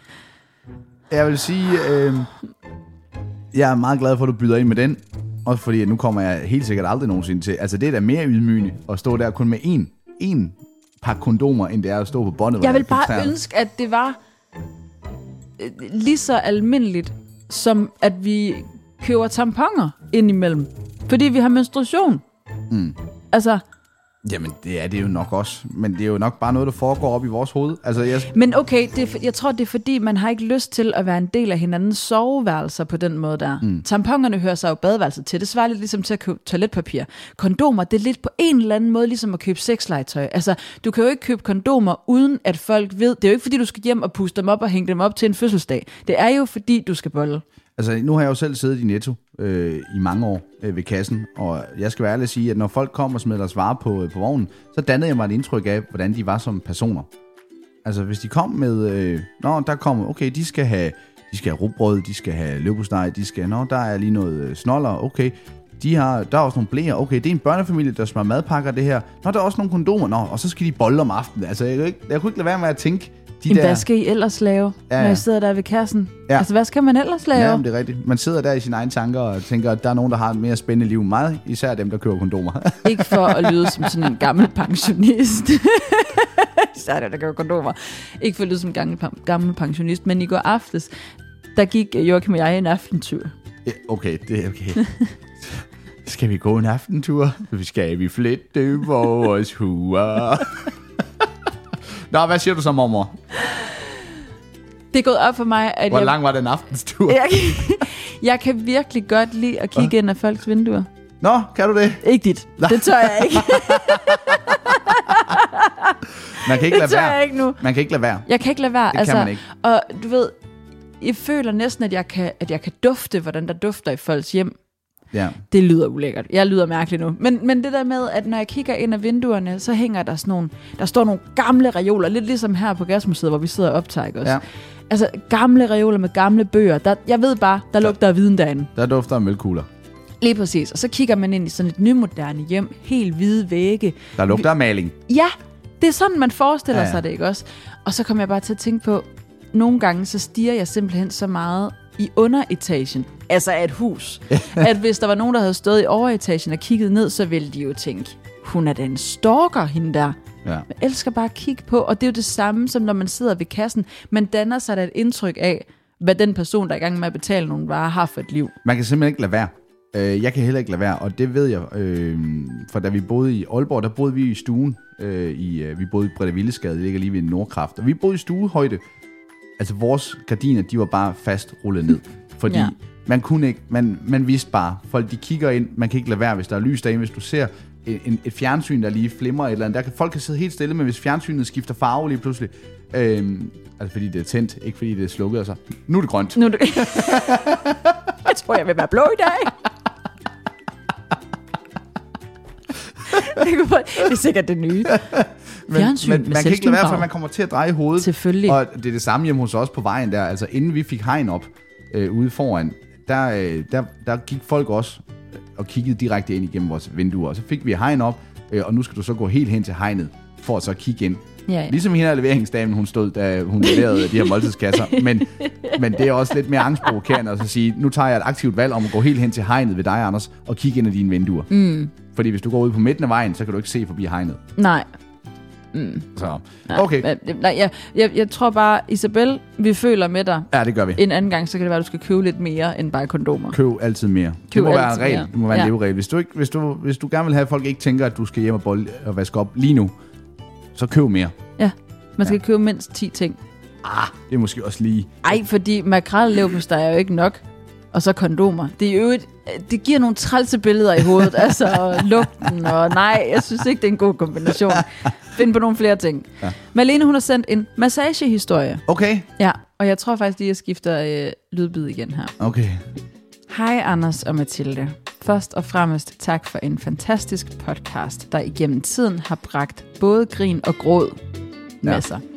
Jeg vil sige, øh, jeg er meget glad for, at du byder ind med den. Også fordi, at nu kommer jeg helt sikkert aldrig nogensinde til. Altså, det er da mere ydmygende at stå der kun med én, én par kondomer, end det er at stå på båndet. Jeg vil bare træerne. ønske, at det var øh, lige så almindeligt, som at vi køber tamponer indimellem. Fordi vi har menstruation. Mm. Altså... Jamen, det er det jo nok også. Men det er jo nok bare noget, der foregår op i vores hoved. Altså, jeg... Men okay, det er, jeg tror, det er fordi, man har ikke lyst til at være en del af hinandens soveværelser på den måde der. Mm. Tamponerne hører sig jo badeværelset til. Det svarer lidt ligesom til at købe toiletpapir. Kondomer, det er lidt på en eller anden måde ligesom at købe sexlegetøj. Altså, du kan jo ikke købe kondomer, uden at folk ved. Det er jo ikke fordi, du skal hjem og puste dem op og hænge dem op til en fødselsdag. Det er jo fordi, du skal bolle. Altså, nu har jeg jo selv siddet i Netto øh, i mange år øh, ved kassen, og jeg skal være ærlig at sige, at når folk kom og smed deres varer på, øh, på vognen, så dannede jeg mig et indtryk af, hvordan de var som personer. Altså, hvis de kom med, øh, nå, der kommer, okay, de skal have, de skal have rugbrød, de skal have leverpostej, de skal, nå, der er lige noget øh, snoller, okay, de har, der er også nogle blæer, okay, det er en børnefamilie, der smører madpakker det her, nå, der er også nogle kondomer, nå, og så skal de bolle om aftenen. Altså, jeg, jeg, jeg kunne ikke lade være med at tænke, De der... Hvad skal I ellers lave, ja, ja. når I sidder der ved kassen? Ja. Altså, hvad skal man ellers lave? Ja, det er rigtigt. Man sidder der i sine egne tanker og tænker, at der er nogen, der har et mere spændende liv end mig, især dem, der køber kondomer. Ikke for at lyde som sådan en gammel pensionist. Især dem, der køber kondomer. Ikke for at lyde som en gammel, gammel pensionist, men i går aftes, der gik Joachim og jeg en aftentur. Ja, okay, det er okay. Skal vi gå en aftentur? Skal vi flette vores huer? Nå, hvad siger du så, mormor? Det er gået op for mig, at Hvor jeg... lang var den aftenstur? Jeg, jeg kan virkelig godt lide at kigge ind af folks vinduer. Nå, kan du det? Ikke dit. Nej. Det tør jeg ikke. Man kan ikke lade det tør være. jeg ikke nu. Man kan ikke lade være. Jeg kan ikke lade være. Det altså, kan man ikke. Og du ved, jeg føler næsten, at jeg kan, at jeg kan dufte, hvordan der dufter i folks hjem. Ja. Det lyder ulækkert. Jeg lyder mærkeligt nu. Men, men det der med, at når jeg kigger ind af vinduerne, så hænger der sådan nogle, der står nogle gamle reoler, lidt ligesom her på Gasmuseet, hvor vi sidder og optager, også. Altså gamle reoler med gamle bøger. Der, jeg ved bare, der lugter af viden derinde. Der dufter af mælkekugler. Lige præcis. Og så kigger man ind i sådan et nymoderne hjem. Helt hvide vægge. Der lugter af maling. Ja, det er sådan, man forestiller Ja, ja. sig det, ikke også? Og så kommer jeg bare til at tænke på, nogle gange så stiger jeg simpelthen så meget i underetagen, altså af et hus, at hvis der var nogen, der havde stået i overetagen og kigget ned, så ville de jo tænke, hun er da en stalker, hende der. Ja. Jeg elsker bare at kigge på, og det er jo det samme, som når man sidder ved kassen. Man danner sig da et indtryk af, hvad den person, der er i gang med at betale nogle varer, har for et liv. Man kan simpelthen ikke lade være. Øh, jeg kan heller ikke lade være, og det ved jeg, øh, for da vi boede i Aalborg, der boede vi i stuen. Øh, i, øh, vi boede i Bredevillesgade, det ligger lige ved Nordkraft, og vi boede i stuehøjde. Altså vores gardiner, de var bare fast rullet ned, fordi ja. man kunne ikke, man, man vidste bare, folk de kigger ind, man kan ikke lade være, hvis der er lys derinde, hvis du ser en, et fjernsyn, der lige flimrer et eller andet, der kan folk kan sidde helt stille, men hvis fjernsynet skifter farve lige pludselig, øh, altså fordi det er tændt, ikke fordi det er slukket, altså nu er det grønt. Nu er det... jeg tror, jeg vil være blå i dag. Det er sikkert det nye. Fjernsyn men, men med man kan ikke lade være, for selvstyrefarve. man kommer til at dreje hovedet. Selvfølgelig. Og det er det samme hjemme hos os på vejen der. Altså inden vi fik hegn op øh, ude foran, der, øh, der, der gik folk også og kiggede direkte ind igennem vores vinduer. Og så fik vi hegn op, øh, og nu skal du så gå helt hen til hegnet, for at så kigge ind. Ja, ja. Ligesom hende her leveringsdamen, hun stod, da hun leverede de her måltidskasser. Men, men det er også lidt mere angstprovokerende at så sige, nu tager jeg et aktivt valg om at gå helt hen til hegnet ved dig, Anders, og kigge ind i dine vinduer. Mm. Fordi hvis du går ud på midten af vejen, så kan du ikke se forbi hegnet. Nej. Mm. Så, Nej, okay. Men, nej, jeg, jeg, jeg tror bare, Isabel, vi føler med dig. Ja, det gør vi. En anden gang, så kan det være, at du skal købe lidt mere end bare kondomer. Køb altid mere. Køb det må være en altid regel. mere. Det må være en Ja. leveregel. Hvis du, ikke, hvis, du, hvis du gerne vil have, at folk ikke tænker, at du skal hjem og, bolle, og vaske op lige nu, så køb mere. Ja, man skal Ja. købe mindst ti ting. Ah, det er måske også lige... Ej, fordi makrelleverpostej er jo ikke nok. Og så kondomer. Det er jo et, det giver nogle trælse billeder i hovedet. Altså, og lugten, og nej, jeg synes ikke, det er en god kombination. Find på nogle flere ting. Ja. Malene, hun har sendt en massagehistorie. Okay. Ja, og jeg tror faktisk lige, jeg skifter øh, lydbid igen her. Okay. Hej Anders og Mathilde. Først og fremmest tak for en fantastisk podcast, der igennem tiden har bragt både grin og gråd med Ja. sig.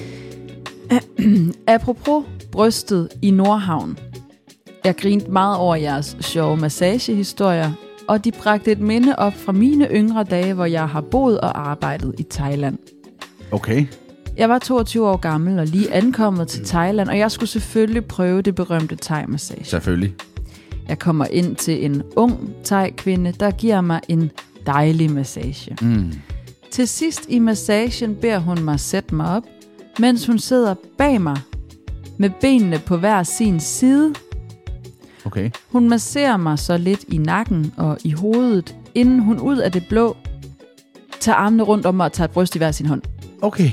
Apropos brystet i Nordhavn. Jeg grinte meget over jeres sjove massagehistorier, og de bragte et minde op fra mine yngre dage, hvor jeg har boet og arbejdet i Thailand. Okay. Jeg var toogtyve år gammel og lige ankommet til Thailand, og jeg skulle selvfølgelig prøve det berømte thai-massage. Selvfølgelig. Jeg kommer ind til en ung thai-kvinde, der giver mig en dejlig massage. Mm. Til sidst i massagen beder hun mig sætte mig op, mens hun sidder bag mig med benene på hver sin side. Okay. Hun masserer mig så lidt i nakken og i hovedet, inden hun ud af det blå tager armene rundt om mig og tager et bryst i hver sin hånd. Okay.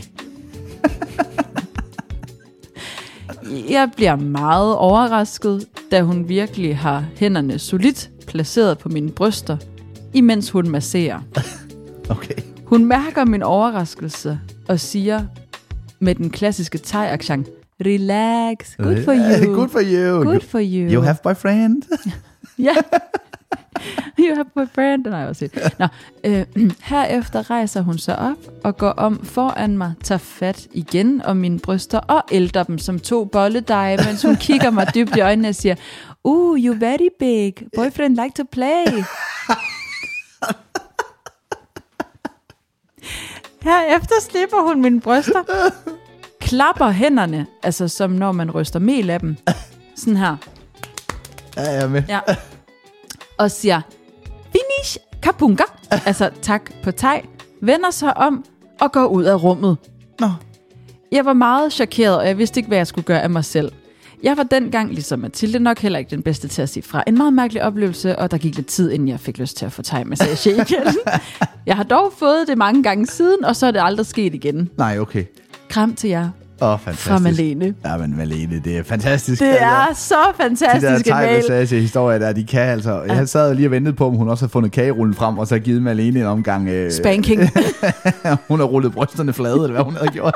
Jeg bliver meget overrasket, da hun virkelig har hænderne solidt placeret på mine bryster, imens hun masserer. Okay. Hun mærker min overraskelse og siger med den klassiske thai-accent, relax, good for you. Good for you. Good for you. You have boyfriend. Ja. You have boyfriend, den har jeg også set. Nå, øh, herefter rejser hun sig op og går om foran mig, tager fat igen om mine bryster og ælter dem som to bolledeje, mens hun kigger mig dybt i øjnene og siger, uh, you very big. Boyfriend like to play. Herefter slipper hun mine bryster, klapper hænderne, altså som når man ryster mel af dem. Sådan her. Ja, jeg er med. Ja. Og siger, finish kapunga, altså tak på thai, vender sig om og går ud af rummet. Nå. Jeg var meget chokeret, og jeg vidste ikke, hvad jeg skulle gøre af mig selv. Jeg var dengang, ligesom Mathilde, nok heller ikke den bedste til at sige fra. En meget mærkelig oplevelse, og der gik lidt tid, inden jeg fik lyst til at få thai-massage igen. Jeg har dog fået det mange gange siden, og så er det aldrig sket igen. Nej, okay. Kram til jer Åh, oh, fantastisk. fra Malene. Ja, men Malene, det er fantastisk. Det er så De der fantastisk en mail. thai-massage-historier der, de kan altså... Jeg Ja. sad lige og ventede på, om hun også havde fundet kagerullen frem, og så givet Malene en omgang... Øh, Spanking. hun har rullet brysterne flade, eller hvad hun havde gjort.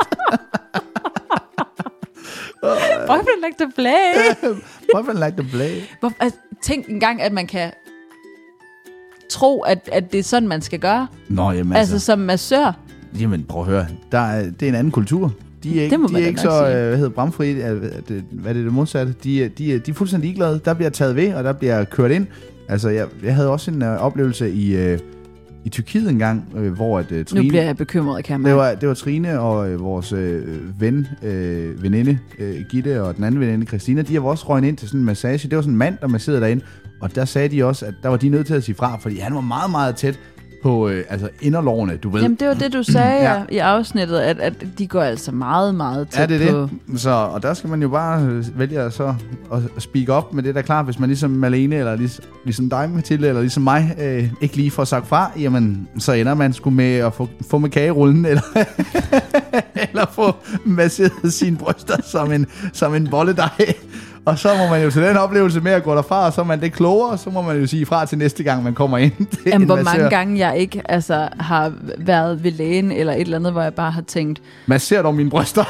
Boyfriend like to play. Boyfriend like to play. Hvor, altså, tænk engang, at man kan tro, at, at det er sådan, man skal gøre. Nå, jamen Altså, altså... som massør. Jamen, prøv at høre. Der er, det er en anden kultur. De er ikke, de er ikke så, øh, hvad hedder bramfri, øh, det, hvad er det det modsatte? De, de, de er fuldstændig ligeglade. Der bliver taget ved, og der bliver kørt ind. Altså, jeg, jeg havde også en øh, oplevelse i, øh, i Tyrkiet engang, øh, hvor at øh, Trine... Nu bliver jeg bekymret, kan man. Det var, det var Trine og øh, vores øh, ven, øh, veninde, øh, Gitte, og den anden veninde, Christina, de har også røget ind til sådan en massage. Det var sådan en mand, der masserede derinde, og der sagde de også, at der var de nødt til at sige fra, fordi han var meget, meget tæt på øh, altså inderlårene, du ved. Jamen, det var det, du sagde ja. i afsnittet, at, at de går altså meget, meget tæt på... Ja, det er på... det. Så, og der skal man jo bare vælge at, så, at speak op med det, der er klart. Hvis man ligesom Malene, eller ligesom, ligesom dig, Mathilde, eller ligesom mig, øh, ikke lige får sagt fra, jamen, så ender man sgu med at få, få med kagerullen, eller, eller få masseret sine bryster som en, som en bolledej. Og så må man jo til den oplevelse med at gå derfra, og så er man det klogere, så må man jo sige fra til næste gang, man kommer ind. Jamen, hvor mange gange jeg ikke altså, har været ved lægen, eller et eller andet, hvor jeg bare har tænkt... Masserer du mine bryster?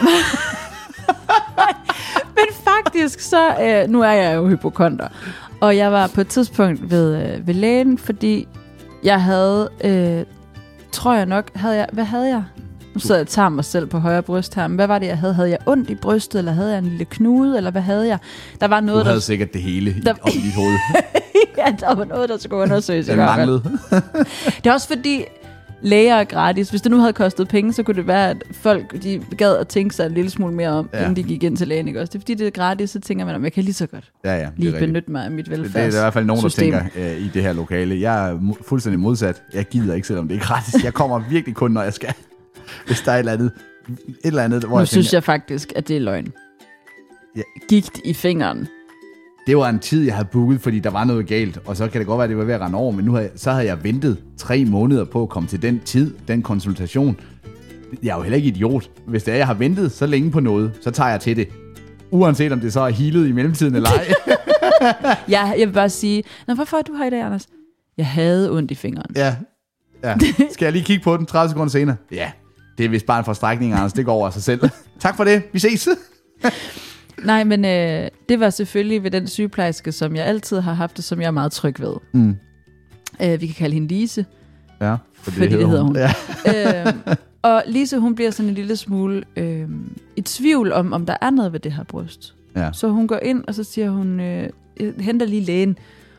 Men faktisk så... Øh, nu er jeg jo hypokonder. Og jeg var på et tidspunkt ved, øh, ved lægen, fordi jeg havde... Øh, tror jeg nok... Havde jeg, hvad havde jeg? Nu sidder jeg og tager mig selv på højre bryst her. Men hvad var det, jeg havde? Havde jeg ondt i brystet, eller havde jeg en lille knude, eller hvad havde jeg? Der var noget, du havde der... sikkert det hele der... op i dit hoved. Ja, der var noget, der skulle undersøges. Den manglede. Det er også fordi, læger er gratis. Hvis det nu havde kostet penge, så kunne det være, at folk de gad at tænke sig en lille smule mere om, ja. inden de gik ind til lægen. Ikke også? Det er fordi, det er gratis, så tænker man, om jeg kan lige så godt ja, ja, lige benytte mig af mit velfærdssystem. Det er i hvert fald nogen, der tænker uh, i det her lokale. Jeg er mu- fuldstændig modsat. Jeg gider ikke, selvom det er gratis. Jeg kommer virkelig kun, når jeg skal. Hvis der er et eller andet, et eller andet hvor nu jeg synes tænker, jeg faktisk, at det er løgn. Ja. Gigt i fingeren. Det var en tid, jeg havde booket, fordi der var noget galt, og så kan det godt være, at det var ved at rende over, men nu havde, så havde jeg ventet tre måneder på at komme til den tid, den konsultation. Jeg er jo heller ikke idiot. Hvis det er, jeg har ventet så længe på noget, så tager jeg til det. Uanset om det så er healet i mellemtiden eller ej. Ja, jeg vil bare sige, Nå, hvorfor er du her i dag, Anders? Jeg havde ondt i fingeren. Ja. ja. Skal jeg lige kigge på den tredive sekunder senere? Ja. Det er vist bare en forstrækning, Anders. Det går over sig selv. Tak for det. Vi ses. Nej, men øh, det var selvfølgelig ved den sygeplejerske, som jeg altid har haft, og som jeg er meget tryg ved. Mm. Øh, vi kan kalde hende Lise. Ja, for det fordi hedder det hedder hun. hun. Ja. øh, og Lise, hun bliver sådan en lille smule øh, i tvivl om, om der er noget ved det her bryst. Ja. Så hun går ind, og så siger hun, øh, jeg henter lige lægen.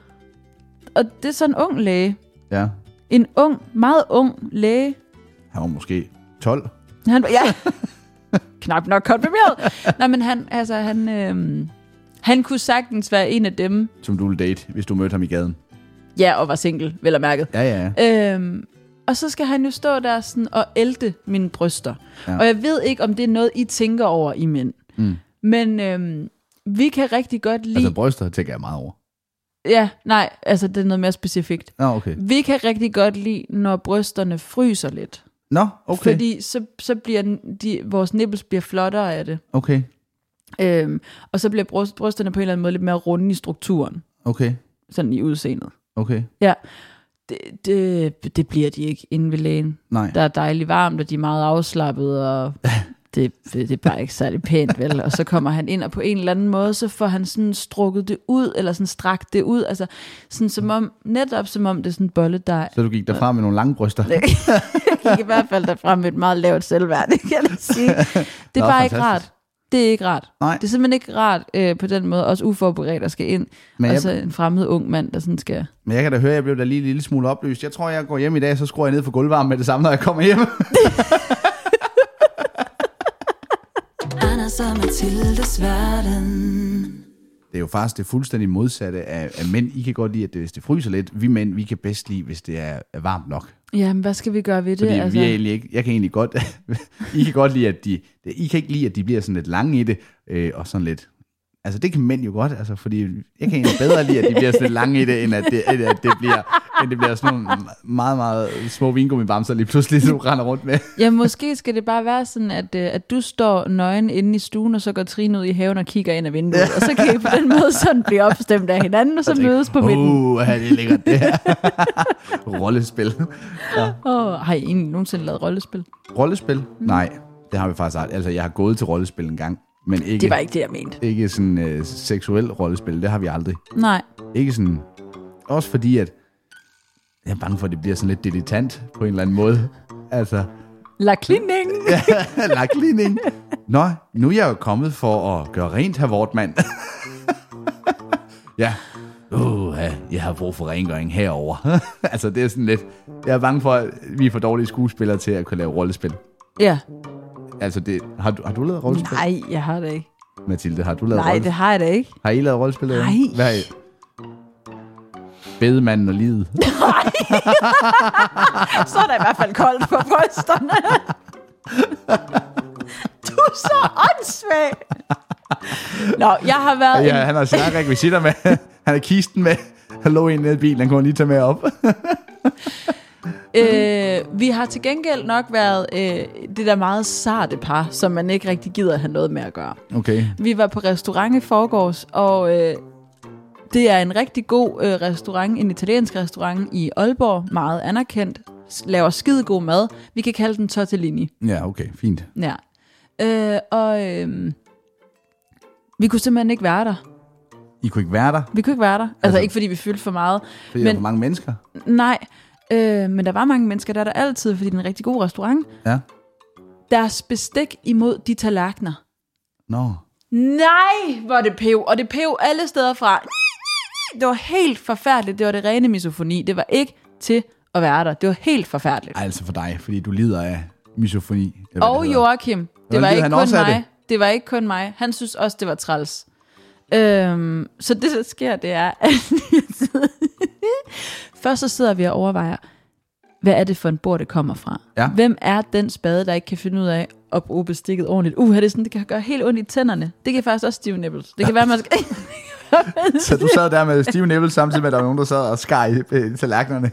Og det er sådan en ung læge. Ja. En ung, meget ung læge. Han var måske tolv. Han, ja, knap nok konfirmeret. Nej, men han, altså, han, øh, han kunne sagtens være en af dem. Som du ville date, hvis du mødte ham i gaden. Ja, og var single, vel og mærket. Ja, ja, ja. Øhm, og så skal han jo stå der sådan og ælte mine bryster. Ja. Og jeg ved ikke, om det er noget, I tænker over i mænd. Mm. Men øhm, vi kan rigtig godt lide... Altså bryster tænker jeg meget over. Ja, nej, altså det er noget mere specifikt. Nå, okay. Vi kan rigtig godt lide, når brysterne fryser lidt. Nå, okay. Fordi så, så bliver de, vores nipples bliver flottere af det. Okay. Øhm, og så bliver bryst, brysterne på en eller anden måde lidt mere runde i strukturen. Okay. Sådan i udseendet. Okay. Ja, det, det, det bliver de ikke inde ved lægen. Nej. Der er dejligt varmt, og de er meget afslappet, og det, det er bare ikke særlig pænt, vel? Og så kommer han ind, og på en eller anden måde, så får han sådan strukket det ud, eller sådan strakt det ud, altså sådan som om, netop som om det er sådan en bolledej. Så du gik derfra med nogle lange bryster? Jeg gik i hvert fald derfra med et meget lavt selvværd, det kan jeg sige. Det er Nå, bare fantastisk. ikke rart. Det er ikke rart. Nej. Det er simpelthen ikke rart øh, på den måde, også uforberedt, der skal ind. Men og jeg- så en fremmed ung mand, der sådan skal... Men jeg kan da høre, at jeg blev da lige en lille smule oplyst. Jeg tror, jeg går hjem i dag, så skruer jeg ned for gulvvarmen med det samme, når jeg kommer hjem. Anders og Mathildes verden. Det er jo faktisk det fuldstændig modsatte af, af mænd. I kan godt lide, at det, hvis det fryser lidt. Vi mænd, vi kan bedst lide, hvis det er, er varmt nok. Jamen, hvad skal vi gøre ved det? Fordi altså? vi er egentlig ikke, jeg kan egentlig godt, I kan godt lide, at de, I kan ikke lide, at de bliver sådan lidt lange i det, øh, og sådan lidt, altså det kan mænd jo godt, altså fordi jeg kan egentlig bedre lide, at de bliver sådan lidt lange i det, end at det, end at det bliver, end det bliver sådan nogle meget, meget små vingummibamser lige pludselig, du render rundt med. Ja, måske skal det bare være sådan, at, øh, at du står nøgen inde i stuen, og så går Trine ud i haven og kigger ind ad vinduet, og så kan I på den måde sådan blive opstemt af hinanden, og så mødes på midten. Åh, oh, det er lækkert det her. Rollespil. Ja. Oh, har I egentlig nogensinde lavet rollespil? Rollespil? Mm. Nej, det har vi faktisk aldrig. Altså, jeg har gået til rollespil en gang, men ikke, Det var ikke det, jeg mente. ikke sådan øh, seksuel rollespil. Det har vi aldrig. Nej. Ikke sådan... Også fordi, at jeg er bange for, at det bliver sådan lidt dilettant på en eller anden måde. Altså, La cleaning. lakligning. Nå, nu er jeg jo kommet for at gøre rent, herr Wortmann. Ja. Uh, jeg har brug for rengøring herover. Altså, det er sådan lidt... Jeg er bange for, at vi er for dårlige skuespillere til at kunne lave rollespil. Ja. Altså, det, har, du, har du lavet rollespil? Nej, jeg har det ikke. Mathilde, har du lavet Nej, rollespil? det har jeg da ikke. Har I lavet rollespil? Nej. Hvad har I? Bedemanden og livet. Nej. Så er der i hvert fald koldt på brysterne. Du er så åndssvag. Nå, jeg har været... Ja, en... han har sine rekvisitter med. Han har kisten med. Han lå i en nede i bilen, han kunne lige tage med op. øh, vi har til gengæld nok været øh, det der meget sarte par, som man ikke rigtig gider have noget med at gøre. Okay. Vi var på restaurant i forgårs, og øh, det er en rigtig god øh, restaurant, en italiensk restaurant i Aalborg, meget anerkendt, laver skidegod mad. Vi kan kalde den tortellini. Ja, okay, fint. Ja. Øh, og øh, vi kunne simpelthen ikke være der. I kunne ikke være der? Vi kunne ikke være der. Altså, altså ikke fordi vi fyldte for meget. Fordi men, der var for mange mennesker? Nej, øh, men der var mange mennesker, der er der altid, fordi det er en rigtig god restaurant. Ja. Deres bestik imod de tallerkener. Nå. Nej, hvor det pev. Og det pev alle steder fra. Det var helt forfærdeligt. Det var det rene misofoni. Det var ikke til at være der. Det var helt forfærdeligt. Ej, altså for dig, fordi du lider af misofoni. Og Joachim. Det var, ikke kun mig. Det? det var ikke kun mig. Han synes også, det var træls. Øhm, så det, der sker, det er, at først så sidder vi og overvejer, hvad er det for en bord, det kommer fra? Ja. Hvem er den spade, der ikke kan finde ud af at bruge bestikket ordentligt? Uh, det, sådan, det kan gøre helt ondt i tænderne. Det kan faktisk også stive nipples. Det kan være, man skal... Så du sad der med stive nipples, samtidig med, at der var nogen, der sad og skar i, i tallerkenerne?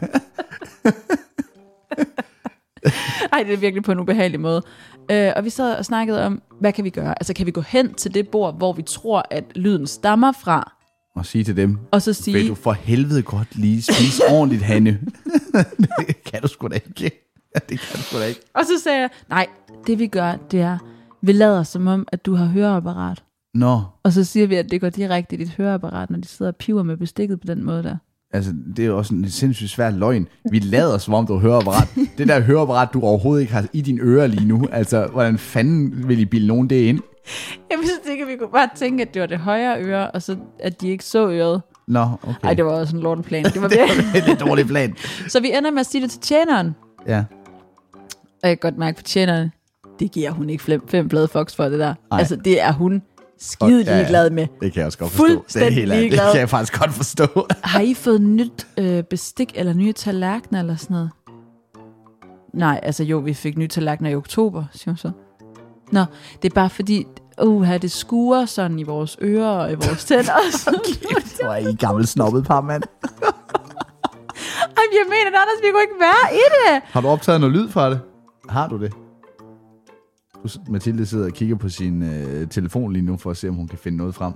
Ej, det er virkelig på en ubehagelig måde. Øh, og vi sad og snakkede om, hvad kan vi gøre? Altså, kan vi gå hen til det bord, hvor vi tror, at lyden stammer fra? Og sige til dem, og så sige, vil du for helvede godt lige spise ordentligt, Hanne? Det kan du sgu da ikke. Ja, det kan du sgu da ikke. Og så sagde jeg, nej, det vi gør, det er, vi lader som om, at du har høreapparat. Nå. Og så siger vi, at det går direkte i dit høreapparat, når de sidder og piver med bestikket på den måde der. Altså, det er jo også en sindssygt svær løgn. Vi lader som om, du har høreapparat. Det der høreapparat, du overhovedet ikke har i dine ører lige nu. Altså, hvordan fanden vil I bilde nogen det ind? Jeg synes ikke, at vi kunne bare tænke, at det var det højre øre, og så at de ikke så øret. Nå, okay. Ej, det var også en lorteplan. Det var det var en dårlig plan. Så vi ender med at sige det til tjeneren. Ja. Og jeg kan godt mærke på tjeneren, det giver hun ikke fem, fem blade fox for det der. Ej. Altså, det er hun skide ja, ja. ligeglad med. Det kan jeg også godt forstå. Det, er helt, det kan jeg faktisk godt forstå. Har I fået nyt øh, bestik eller nye tallerkener eller sådan noget? Nej, altså jo, vi fik nye tallerkener i oktober, siger hun så. Nå, det er bare fordi, uh, det skuer sådan i vores ører og i vores tænder. Okay, det var I gammel snobbet par, mand. Ej, jeg mener, Anders, vi kunne ikke være i det. Har du optaget noget lyd fra det? Har du det? Mathilde sidder og kigger på sin øh, telefon lige nu, for at se, om hun kan finde noget frem.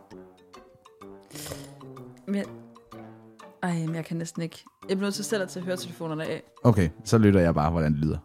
Men, ej, men jeg kan næsten ikke. Jeg bliver nødt til selv at tage høretelefonerne af. Okay, så lytter jeg bare, hvordan det lyder.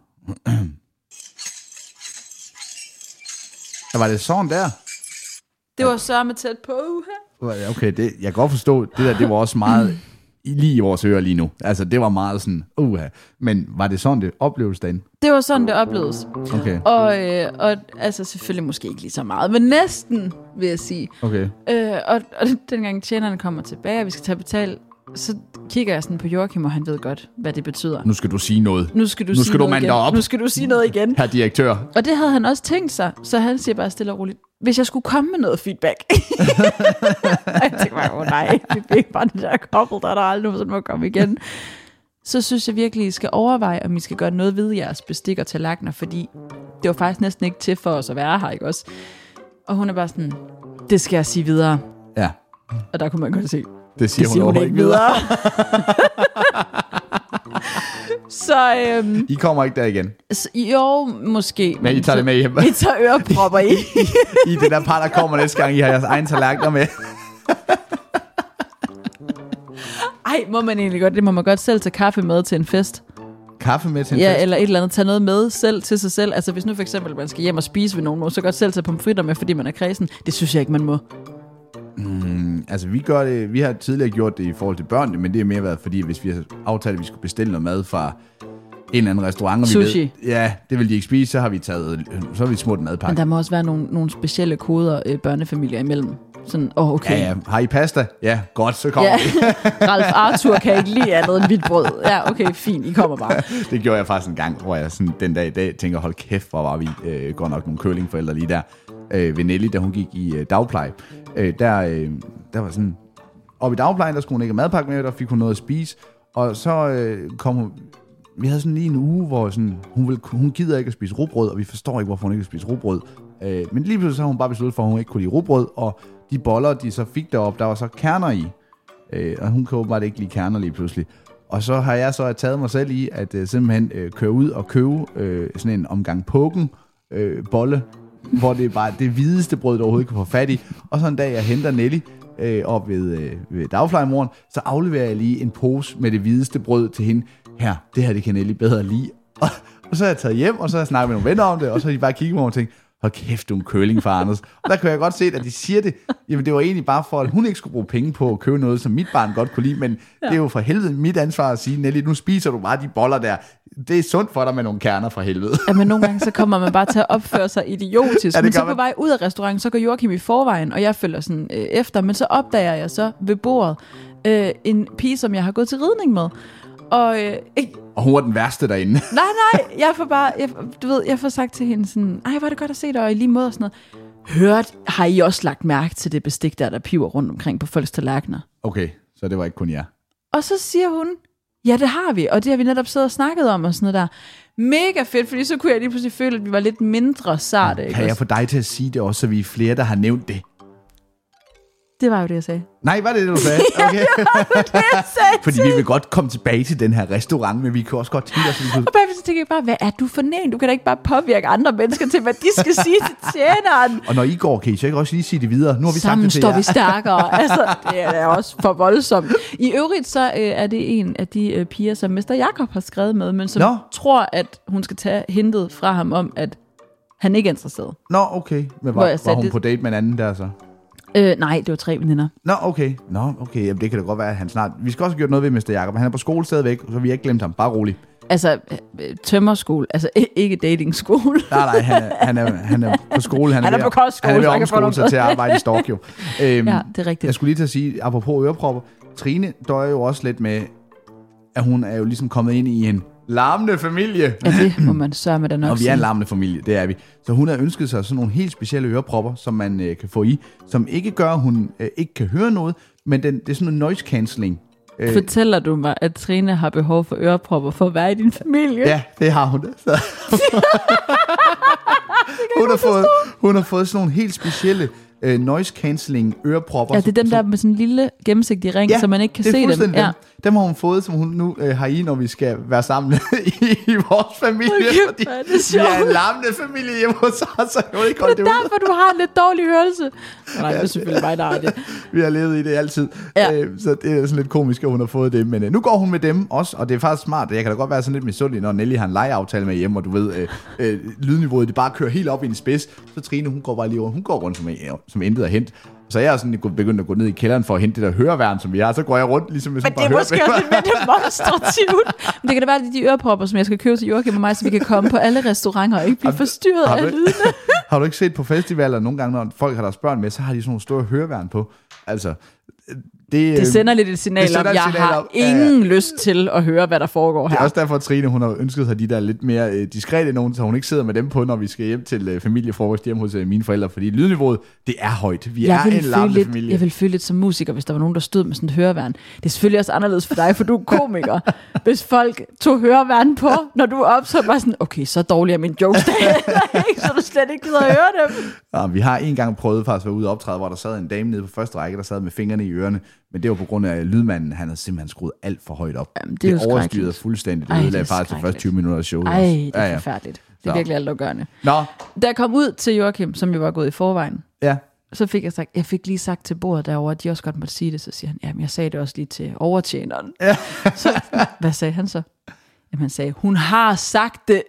Var det sådan der? Det var så med tæt på. Uh-huh. Okay, det, jeg kan godt forstå, det der, det var også meget lige i vores ører lige nu. Altså, det var meget sådan, uha. Men var det sådan, det opleves derinde? Det var sådan, det opleves. Okay. Og, øh, og altså, selvfølgelig måske ikke lige så meget, men næsten, vil jeg sige. Okay. Øh, og, og dengang tjeneren kommer tilbage, og vi skal tage betale, så kigger jeg sådan på Joachim, og han ved godt, hvad det betyder. Nu skal du sige noget. Nu skal du, nu sige skal du noget igen. Op. Nu skal du sige noget igen. Herr direktør. Og det havde han også tænkt sig, så han siger bare stille og roligt, hvis jeg skulle komme med noget feedback. Jeg tænkte bare, åh nej, vi fik bare det der kobbel, der er der aldrig sådan må komme igen. Så synes jeg virkelig, I skal overveje, om I skal gøre noget ved jeres bestik og tallerkener, fordi det var faktisk næsten ikke til for os at være her, ikke også? Og hun er bare sådan, det skal jeg sige videre. Ja. Og der kunne man godt se, det siger, det siger hun, hun ikke videre. Så, øhm, I kommer ikke der igen? Så, jo, måske. Men I tager det med hjem? I tager ørepropper i. I det der par, der kommer næste gang, I har jeres egen tallerkener med. Ej, må man egentlig godt. Det må man godt selv tage kaffe med til en fest. Kaffe med til en ja, fest? eller et eller andet. Tage noget med selv til sig selv. Altså hvis nu for eksempel man skal hjem og spise ved nogen, må så godt selv tage pomfritter med, fordi man er kredsen. Det synes jeg ikke, man må. Mm, altså vi gør det, vi har tidligere gjort det i forhold til børnene, men det er mere været fordi, hvis vi har aftalt, at vi skulle bestille noget mad fra eller anden restaurant. Og Sushi. Vi ved, ja, det vil de ikke spise, så har vi taget, så har vi smurt madpakke. Men der må også være nogle, nogle specielle koder øh, børnefamilier imellem. Sådan, åh, oh, okay. Ja, ja. Har I pasta? Ja, godt, så kommer ja. vi. Ralf Arthur kan ikke lide andet end hvidt brød. Ja, okay, fint, I kommer bare. Det gjorde jeg faktisk en gang, hvor jeg sådan, den dag i dag tænker, hold kæft, hvor var vi øh, godt nok nogle curlingforældre lige der. Øh, ved Nelly, da hun gik i øh, dagpleje. Øh, der, øh, der var sådan, oppe i dagplejen, der skulle hun ikke have madpakke med, der fik hun noget at spise. Og så øh, kom hun, vi havde sådan lige en uge, hvor sådan, hun, ville, hun gider ikke at spise rugbrød, og vi forstår ikke, hvorfor hun ikke vil spise rugbrød. Øh, men lige pludselig så har hun bare besluttet for, at hun ikke kunne lide rugbrød, og de boller, de så fik deroppe, der var så kerner i. Øh, og hun kan åbenbart ikke lide kerner lige pludselig. Og så har jeg så taget mig selv i, at øh, simpelthen øh, køre ud og købe øh, sådan en omgang poken øh, bolle, hvor det er bare det hvideste brød, der overhovedet kan få fat i. Og så en dag, jeg henter Nelly øh, op ved, øh, ved dagplejemoren, så afleverer jeg lige en pose med det hvideste brød til hende. Her, det her, det kan Nelly bedre lide. Og, og så har jeg taget hjem, og så har jeg snakket med nogle venner om det, og så har de bare kigget mig og tænkt, hold kæft, du er en curling, far Anders. Og der kan jeg godt se, at de siger det. Jamen, det var egentlig bare for, at hun ikke skulle bruge penge på at købe noget, som mit barn godt kunne lide. Men ja. Det er jo for helvede mit ansvar at sige, Nelly, nu spiser du bare de boller der. Det er sundt for dig med nogle kerner for helvede. Ja, men nogle gange så kommer man bare til at opføre sig idiotisk. Ja, men så på vej ud af restauranten, så går Joachim i forvejen, og jeg følger sådan øh, efter. Men så opdager jeg så ved bordet øh, en pige, som jeg har gået til ridning med. Og, øh, og hun var den værste derinde. Nej, nej, jeg får bare, jeg, du ved, jeg får sagt til hende sådan, ej, var det godt at se dig, og i lige måde og sådan noget. Hørt, har I også lagt mærke til det bestik der, der piver rundt omkring på folks tallerkener? Okay, så det var ikke kun jer. Og så siger hun, ja, det har vi, og det har vi netop siddet og snakket om, og sådan noget der. Mega fedt, fordi så kunne jeg lige pludselig føle, at vi var lidt mindre sarte. Kan jeg få dig til at sige det også, så vi er flere, der har nævnt det? Det var jo det, jeg sagde. Nej, var det det, du sagde? Okay. Ja, det var det, jeg sagde. Fordi vi vil godt komme tilbage til den her restaurant, men vi kan også godt tænke os... Og bagefter tænker jeg bare, hvad er du for en? Du kan da ikke bare påvirke andre mennesker til, hvad de skal sige til tjeneren. Og når I går, kan I så ikke også lige sige det videre? Nu har vi Sammen sagt det til står jer. vi stærkere. Altså, det er også for voldsomt. I øvrigt så øh, er det en af de øh, piger, som mester Jakob har skrevet med, men som Nå. tror, at hun skal tage hintet fra ham om, at han ikke er interesseret. Nå, okay. Men var, var hun det... på date med en anden der så? Øh, nej, det var tre veninder. Nå, okay. Nå, okay. Jamen, det kan da godt være, at han snart... Vi skal også have gjort noget ved mester Jakob. Han er på skole stadigvæk, så vi har ikke glemt ham. Bare rolig. Altså, tømmerskole. Altså, ikke datingskole. Nej, nej. Han er, han er, han er på skole. Han er, han er på kostskole. Han er ved at omskole sig til at arbejde i Storkio. Øhm, ja, det er rigtigt. Jeg skulle lige til at sige, apropos ørepropper. Trine døjer jo også lidt med, at hun er jo ligesom kommet ind i en larmende familie. Ja, det må man sørge med den nok. Og vi er en larmende familie, det er vi. Så hun har ønsket sig sådan nogle helt specielle ørepropper, som man øh, kan få i, som ikke gør, at hun øh, ikke kan høre noget, men den, det er sådan noget noise cancelling. Øh, Fortæller du mig, at Trine har behov for ørepropper for at være i din familie? Ja, det har hun. Så. hun, har fået, hun har fået sådan nogle helt specielle uh, noise cancelling ørepropper. Ja, det er dem der med sådan en lille gennemsigtig ring, ja, så man ikke kan se dem. Ja. Dem har hun fået, som hun nu uh, har i, når vi skal være sammen i, i vores familie. Okay, fordi vi er en larmende familie hjemme hos os, så jeg ikke holde det ud. Det er derfor, du har en lidt dårlig hørelse. Nej, det er selvfølgelig mig, der har det. Vi har levet i det altid. Ja. Uh, så det er sådan lidt komisk, at hun har fået det. Men uh, nu går hun med dem også, og det er faktisk smart. Jeg kan da godt være sådan lidt misundelig, når Nelly har en legeaftale med hjemme, og du ved, uh, uh, lydniveauet, det bare kører helt op i en spids. Så Trine, hun går bare lige over. Hun går rundt som, som intet er hent. Så jeg er sådan begyndt at gå ned i kælderen for at hente det der høreværn, som vi har. Så går jeg rundt ligesom... Men det er måske også lidt mere demonstrativt. Men det kan da være, at de ørepropper, som jeg skal købe til Joachim og mig, så vi kan komme på alle restauranter og ikke blive forstyrret af lydene. Har du ikke set på festivaler nogle gange, når folk har deres børn med, så har de sådan nogle store høreværn på? Altså... Det, det sender lidt et signal om, jeg har op. ingen ja, lyst til at høre, hvad der foregår her. Det er også derfor, at Trine, hun har ønsket sig de der lidt mere øh, diskrete nogen, så hun ikke sidder med dem på, når vi skal hjem til øh, familiefrokost hjemme hos øh, mine forældre, fordi lydniveauet, det er højt. Vi jeg er en larmende familie. Jeg vil føle lidt som musiker, hvis der var nogen, der stod med sådan et høreværn. Det er selvfølgelig også anderledes for dig, for du er komiker. Hvis folk tog høreværn på, når du er op, så var sådan, okay, så dårlig er min jokes, så du slet ikke gider at høre dem. Ja, vi har en gang prøvet faktisk at være ude og optræde, hvor der sad en dame nede på første række, der sad med fingrene i ørerne. Men det var på grund af lydmanden, han havde simpelthen skruet alt for højt op. Jamen, det, det overstyrede fuldstændig. Det ødelagde faktisk de første tyve minutter af showet. Ej, det er ja, ja. forfærdeligt. Det er så virkelig altafgørende. Nå. Da jeg kom ud til Joachim, som jo var gået i forvejen, ja. så fik jeg sagt, jeg fik lige sagt til bordet derovre, at de også godt måtte sige det. Så siger han, jamen jeg sagde det også lige til overtjeneren. Ja. Så, hvad sagde han så? Jamen han sagde, hun har sagt det.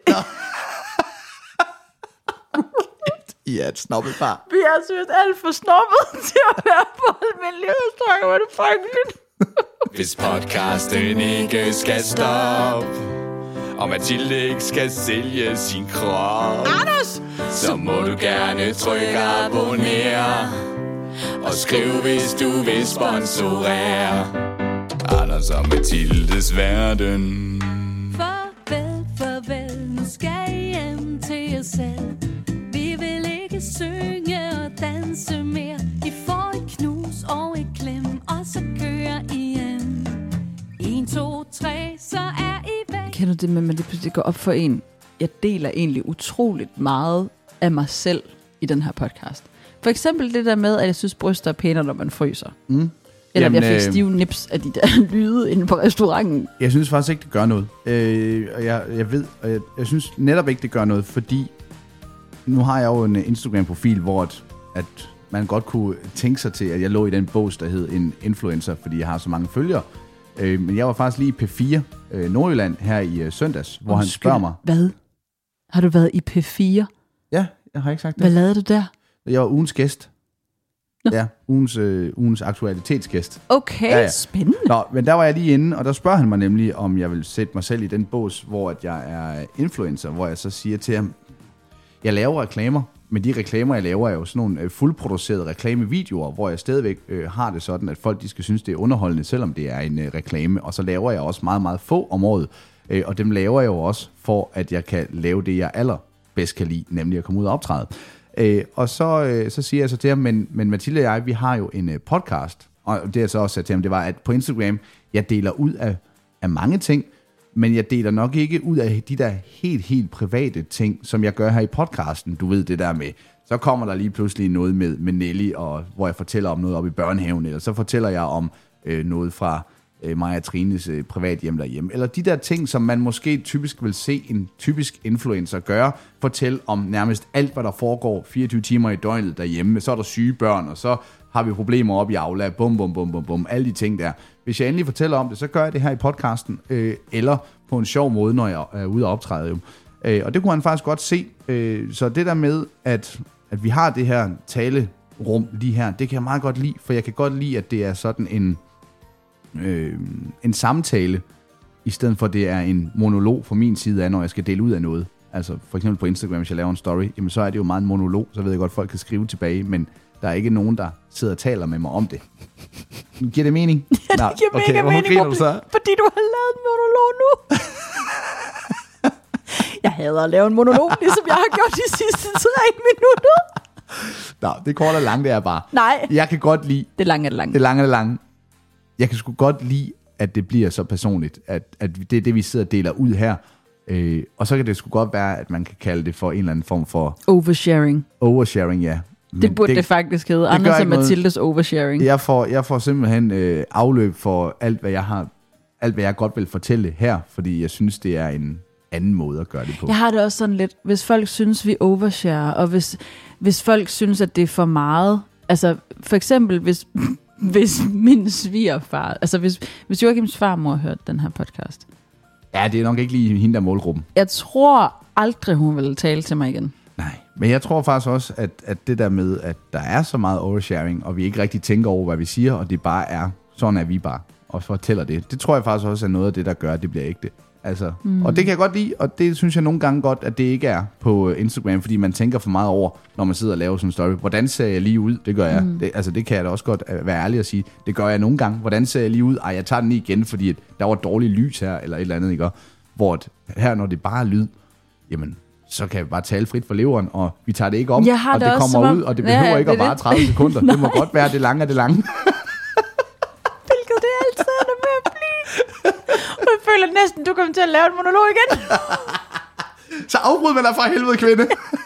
I er et snobbet par. Vi er seriøst alt for snobbet til at være på almindelige restauranter, hvor det frygteligt. Hvis podcasten ikke skal stoppe, og Mathilde ikke skal sælge sin krop. Anders! Så må du gerne trykke abonner, og skriv, hvis du vil sponsorere Anders og Mathildes verden. Farvel, farvel, nu skal I hjem til jer selv. Vi vil ikke synge og danse mere. I får et knus og et klem, og så kører I hjem. En, to, tre, så er I væk. Kender du det med, at det pludselig går op for en? Jeg deler egentlig utroligt meget af mig selv i den her podcast. For eksempel det der med, at jeg synes, bryster er pænere, når man fryser. Mm. Eller Jamen, jeg fik øh, stive nips af de der lyde inde på restauranten. Jeg synes faktisk ikke, det gør noget. Øh, og jeg, jeg ved, og jeg, jeg synes netop ikke, det gør noget, fordi nu har jeg jo en Instagram-profil, hvor at, at man godt kunne tænke sig til, at jeg lå i den bås, der hed en influencer, fordi jeg har så mange følgere. Øh, men jeg var faktisk lige i P fire øh, Nordjylland her i øh, søndags, hvor han spørger mig. Hvad? Har du været i P fire? Ja, jeg har ikke sagt det. Hvad lavede du der? Jeg var ugens gæst. Nå. Ja, ugens, øh, ugens aktualitetsgæst. Okay, Ja, ja. spændende. Nå, men der var jeg lige inde, og der spørger han mig nemlig, om jeg vil sætte mig selv i den bås, hvor at jeg er influencer, hvor jeg så siger til ham, jeg laver reklamer, men de reklamer, jeg laver, er jo sådan nogle øh, fuldproducerede reklamevideoer, hvor jeg stadigvæk øh, har det sådan, at folk de skal synes, det er underholdende, selvom det er en øh, reklame, og så laver jeg også meget, meget få om året, øh, og dem laver jeg jo også, for at jeg kan lave det, jeg allerbedst kan lide, nemlig at komme ud og optræde. Øh, og så, øh, så siger jeg så til ham, men, men Mathilde og jeg, vi har jo en øh, podcast, og det jeg så også sagde til ham, det var, at på Instagram, jeg deler ud af, af mange ting, men jeg deler nok ikke ud af de der helt, helt private ting, som jeg gør her i podcasten. Du ved det der med, så kommer der lige pludselig noget med, med Nelly, og, hvor jeg fortæller om noget oppe i børnehaven, eller så fortæller jeg om øh, noget fra øh, Maja og Trines øh, privathjem derhjemme. Eller de der ting, som man måske typisk vil se en typisk influencer gøre, fortælle om nærmest alt, hvad der foregår fireogtyve timer i døgnet derhjemme. Så er der syge børn, og så har vi problemer op i Aula, bum, bum, bum, bum, bum, alle de ting der. Hvis jeg endelig fortæller om det, så gør jeg det her i podcasten, øh, eller på en sjov måde, når jeg er ude og optræde. Jo. Øh, og det kunne han faktisk godt se. Øh, så det der med, at, at vi har det her talerum lige her, det kan jeg meget godt lide, for jeg kan godt lide, at det er sådan en, øh, en samtale, i stedet for at det er en monolog fra min side af, når jeg skal dele ud af noget. Altså for eksempel på Instagram, hvis jeg laver en story, jamen så er det jo meget en monolog, så ved jeg godt, at folk kan skrive tilbage, men der er ikke nogen, der sidder og taler med mig om det. Giver det mening? Ja, det Nej, giver okay, mega mening, griner du så? fordi du har lavet en monolog nu. Jeg hader at lave en monolog, ligesom jeg har gjort de sidste tre minutter. Nå, det korte og lange, det er bare. Nej. Jeg kan godt lide... Det lange er det lange. Det lange er det lange. Jeg kan sgu godt lide, at det bliver så personligt, at, at det er det, vi sidder og deler ud her. Øh, og så kan det sgu godt være, at man kan kalde det for en eller anden form for... Oversharing. Oversharing, ja. Men Det burde det, det faktisk hedde. Anders og Mathildes oversharing. Jeg får, jeg får simpelthen øh, afløb for alt, hvad jeg har, alt, hvad jeg godt vil fortælle her, fordi jeg synes, det er en anden måde at gøre det på. Jeg har det også sådan lidt, hvis folk synes, vi overshare, og hvis, hvis folk synes, at det er for meget, altså for eksempel, hvis, hvis min svigerfar, altså hvis, hvis Joachims farmor hørte den her podcast. Ja, det er nok ikke lige hende der målgruppen. Jeg tror aldrig, hun vil tale til mig igen. Nej, men jeg tror faktisk også, at, at det der med, at der er så meget oversharing, og vi ikke rigtig tænker over, hvad vi siger, og det bare er, sådan er vi bare, og fortæller det. Det tror jeg faktisk også er noget af det, der gør, at det bliver ægte. Altså, mm. Og det kan jeg godt lide, og det synes jeg nogle gange godt, at det ikke er på Instagram, fordi man tænker for meget over, når man sidder og laver sådan en story. Hvordan ser jeg lige ud? Det gør jeg. Mm. Det, altså, det kan jeg da også godt være ærlig at sige. Det gør jeg nogle gange. Hvordan ser jeg lige ud? Ej, jeg tager den lige igen, fordi at der var dårligt lys her, eller et eller andet, ikke? Hvor at her, når det bare er lyd, jamen, så kan vi bare tale frit for leveren, og vi tager det ikke om, og det, det kommer ud, og det behøver ja, ikke det at vare tredive sekunder. Det må godt være, det lange er det lange. Hvilket det altid er der med at blive. Og jeg føler næsten, du kommer til at lave en monolog igen. Så afbryd mig dig fra helvede, kvinde.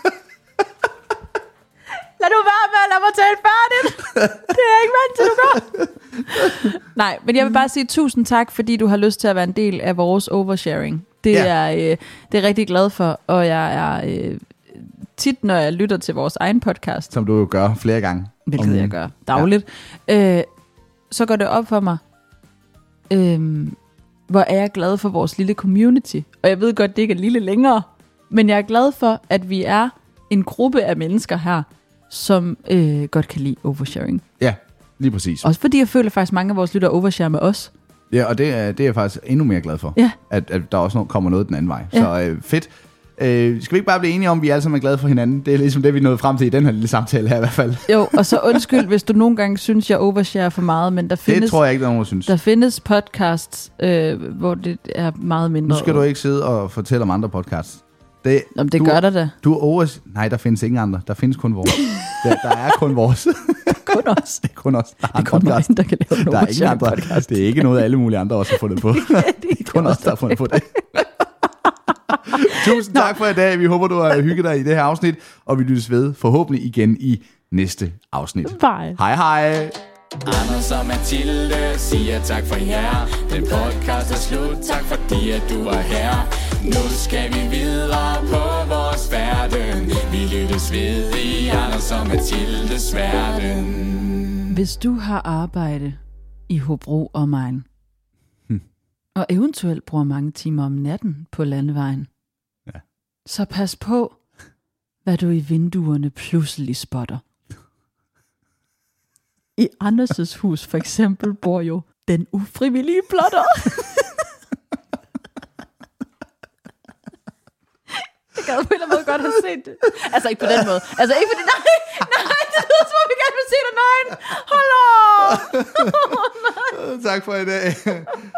Lad du være med at lade mig tale færdigt. Det er jeg ikke vant til, du gør. Nej, men jeg vil bare sige tusind tak, fordi du har lyst til at være en del af vores oversharing. Det, ja. er, øh, det er jeg rigtig glad for, og jeg er øh, tit, når jeg lytter til vores egen podcast. Som du jo gør flere gange. Hvilket om, jeg gør dagligt. Ja. Øh, så går det op for mig, øh, hvor er jeg glad for vores lille community. Og jeg ved godt, det ikke er lille længere, men jeg er glad for, at vi er en gruppe af mennesker her, som øh, godt kan lide oversharing. Ja, lige præcis. Også fordi jeg føler faktisk, mange af vores lytter overshare med os. Ja, og det er, det er jeg faktisk endnu mere glad for, Ja. at, at der også kommer noget den anden vej. Ja. Så øh, fedt. Øh, skal vi ikke bare blive enige om, at vi alle sammen er glade for hinanden? Det er ligesom det, vi nåede frem til i den her lille samtale her i hvert fald. Jo, og så undskyld, hvis du nogle gange synes, jeg overshare for meget, men der findes, Det tror jeg ikke, der er nogen, der synes. der findes podcasts, øh, hvor det er meget mindre. Nu skal du ikke sidde og fortælle om andre podcasts. Det, Jamen, det du, gør der da. Du er over... Nej, der findes ingen andre. Der findes kun vores. Der, der er kun vores. Kun os. Det er kun os. Der er, Det er kun podcast. mig, der kan lave en Der er ingen andre. podcast. Det er ikke noget, alle mulige andre også har fundet på. Ja, Det er kun os, der har fundet på det. Tusind tak for i dag. Vi håber, du har hygget dig i det her afsnit, og vi lyttes ved forhåbentlig igen i næste afsnit. Bye. Hej hej. Anders og Mathilde siger tak for jer. Den podcast er slut. Tak fordi at du var her. Nu skal vi videre på vores verden. Vi lyttes ved i Anders og Mathildes verden. Hvis du har arbejde i Hobro og Main, Hmm. og eventuelt bruger mange timer om natten på landevejen, Ja. så pas på, hvad du i vinduerne pludselig spotter. I Anders' hus for eksempel bor jo den ufrivillige plotter. Jeg gad på en eller anden måde godt have set det. Altså ikke på den måde. Altså ikke fordi, nej, nej, det lyder som om vi gerne vil se dig nøgen. Hold op. Tak for i dag.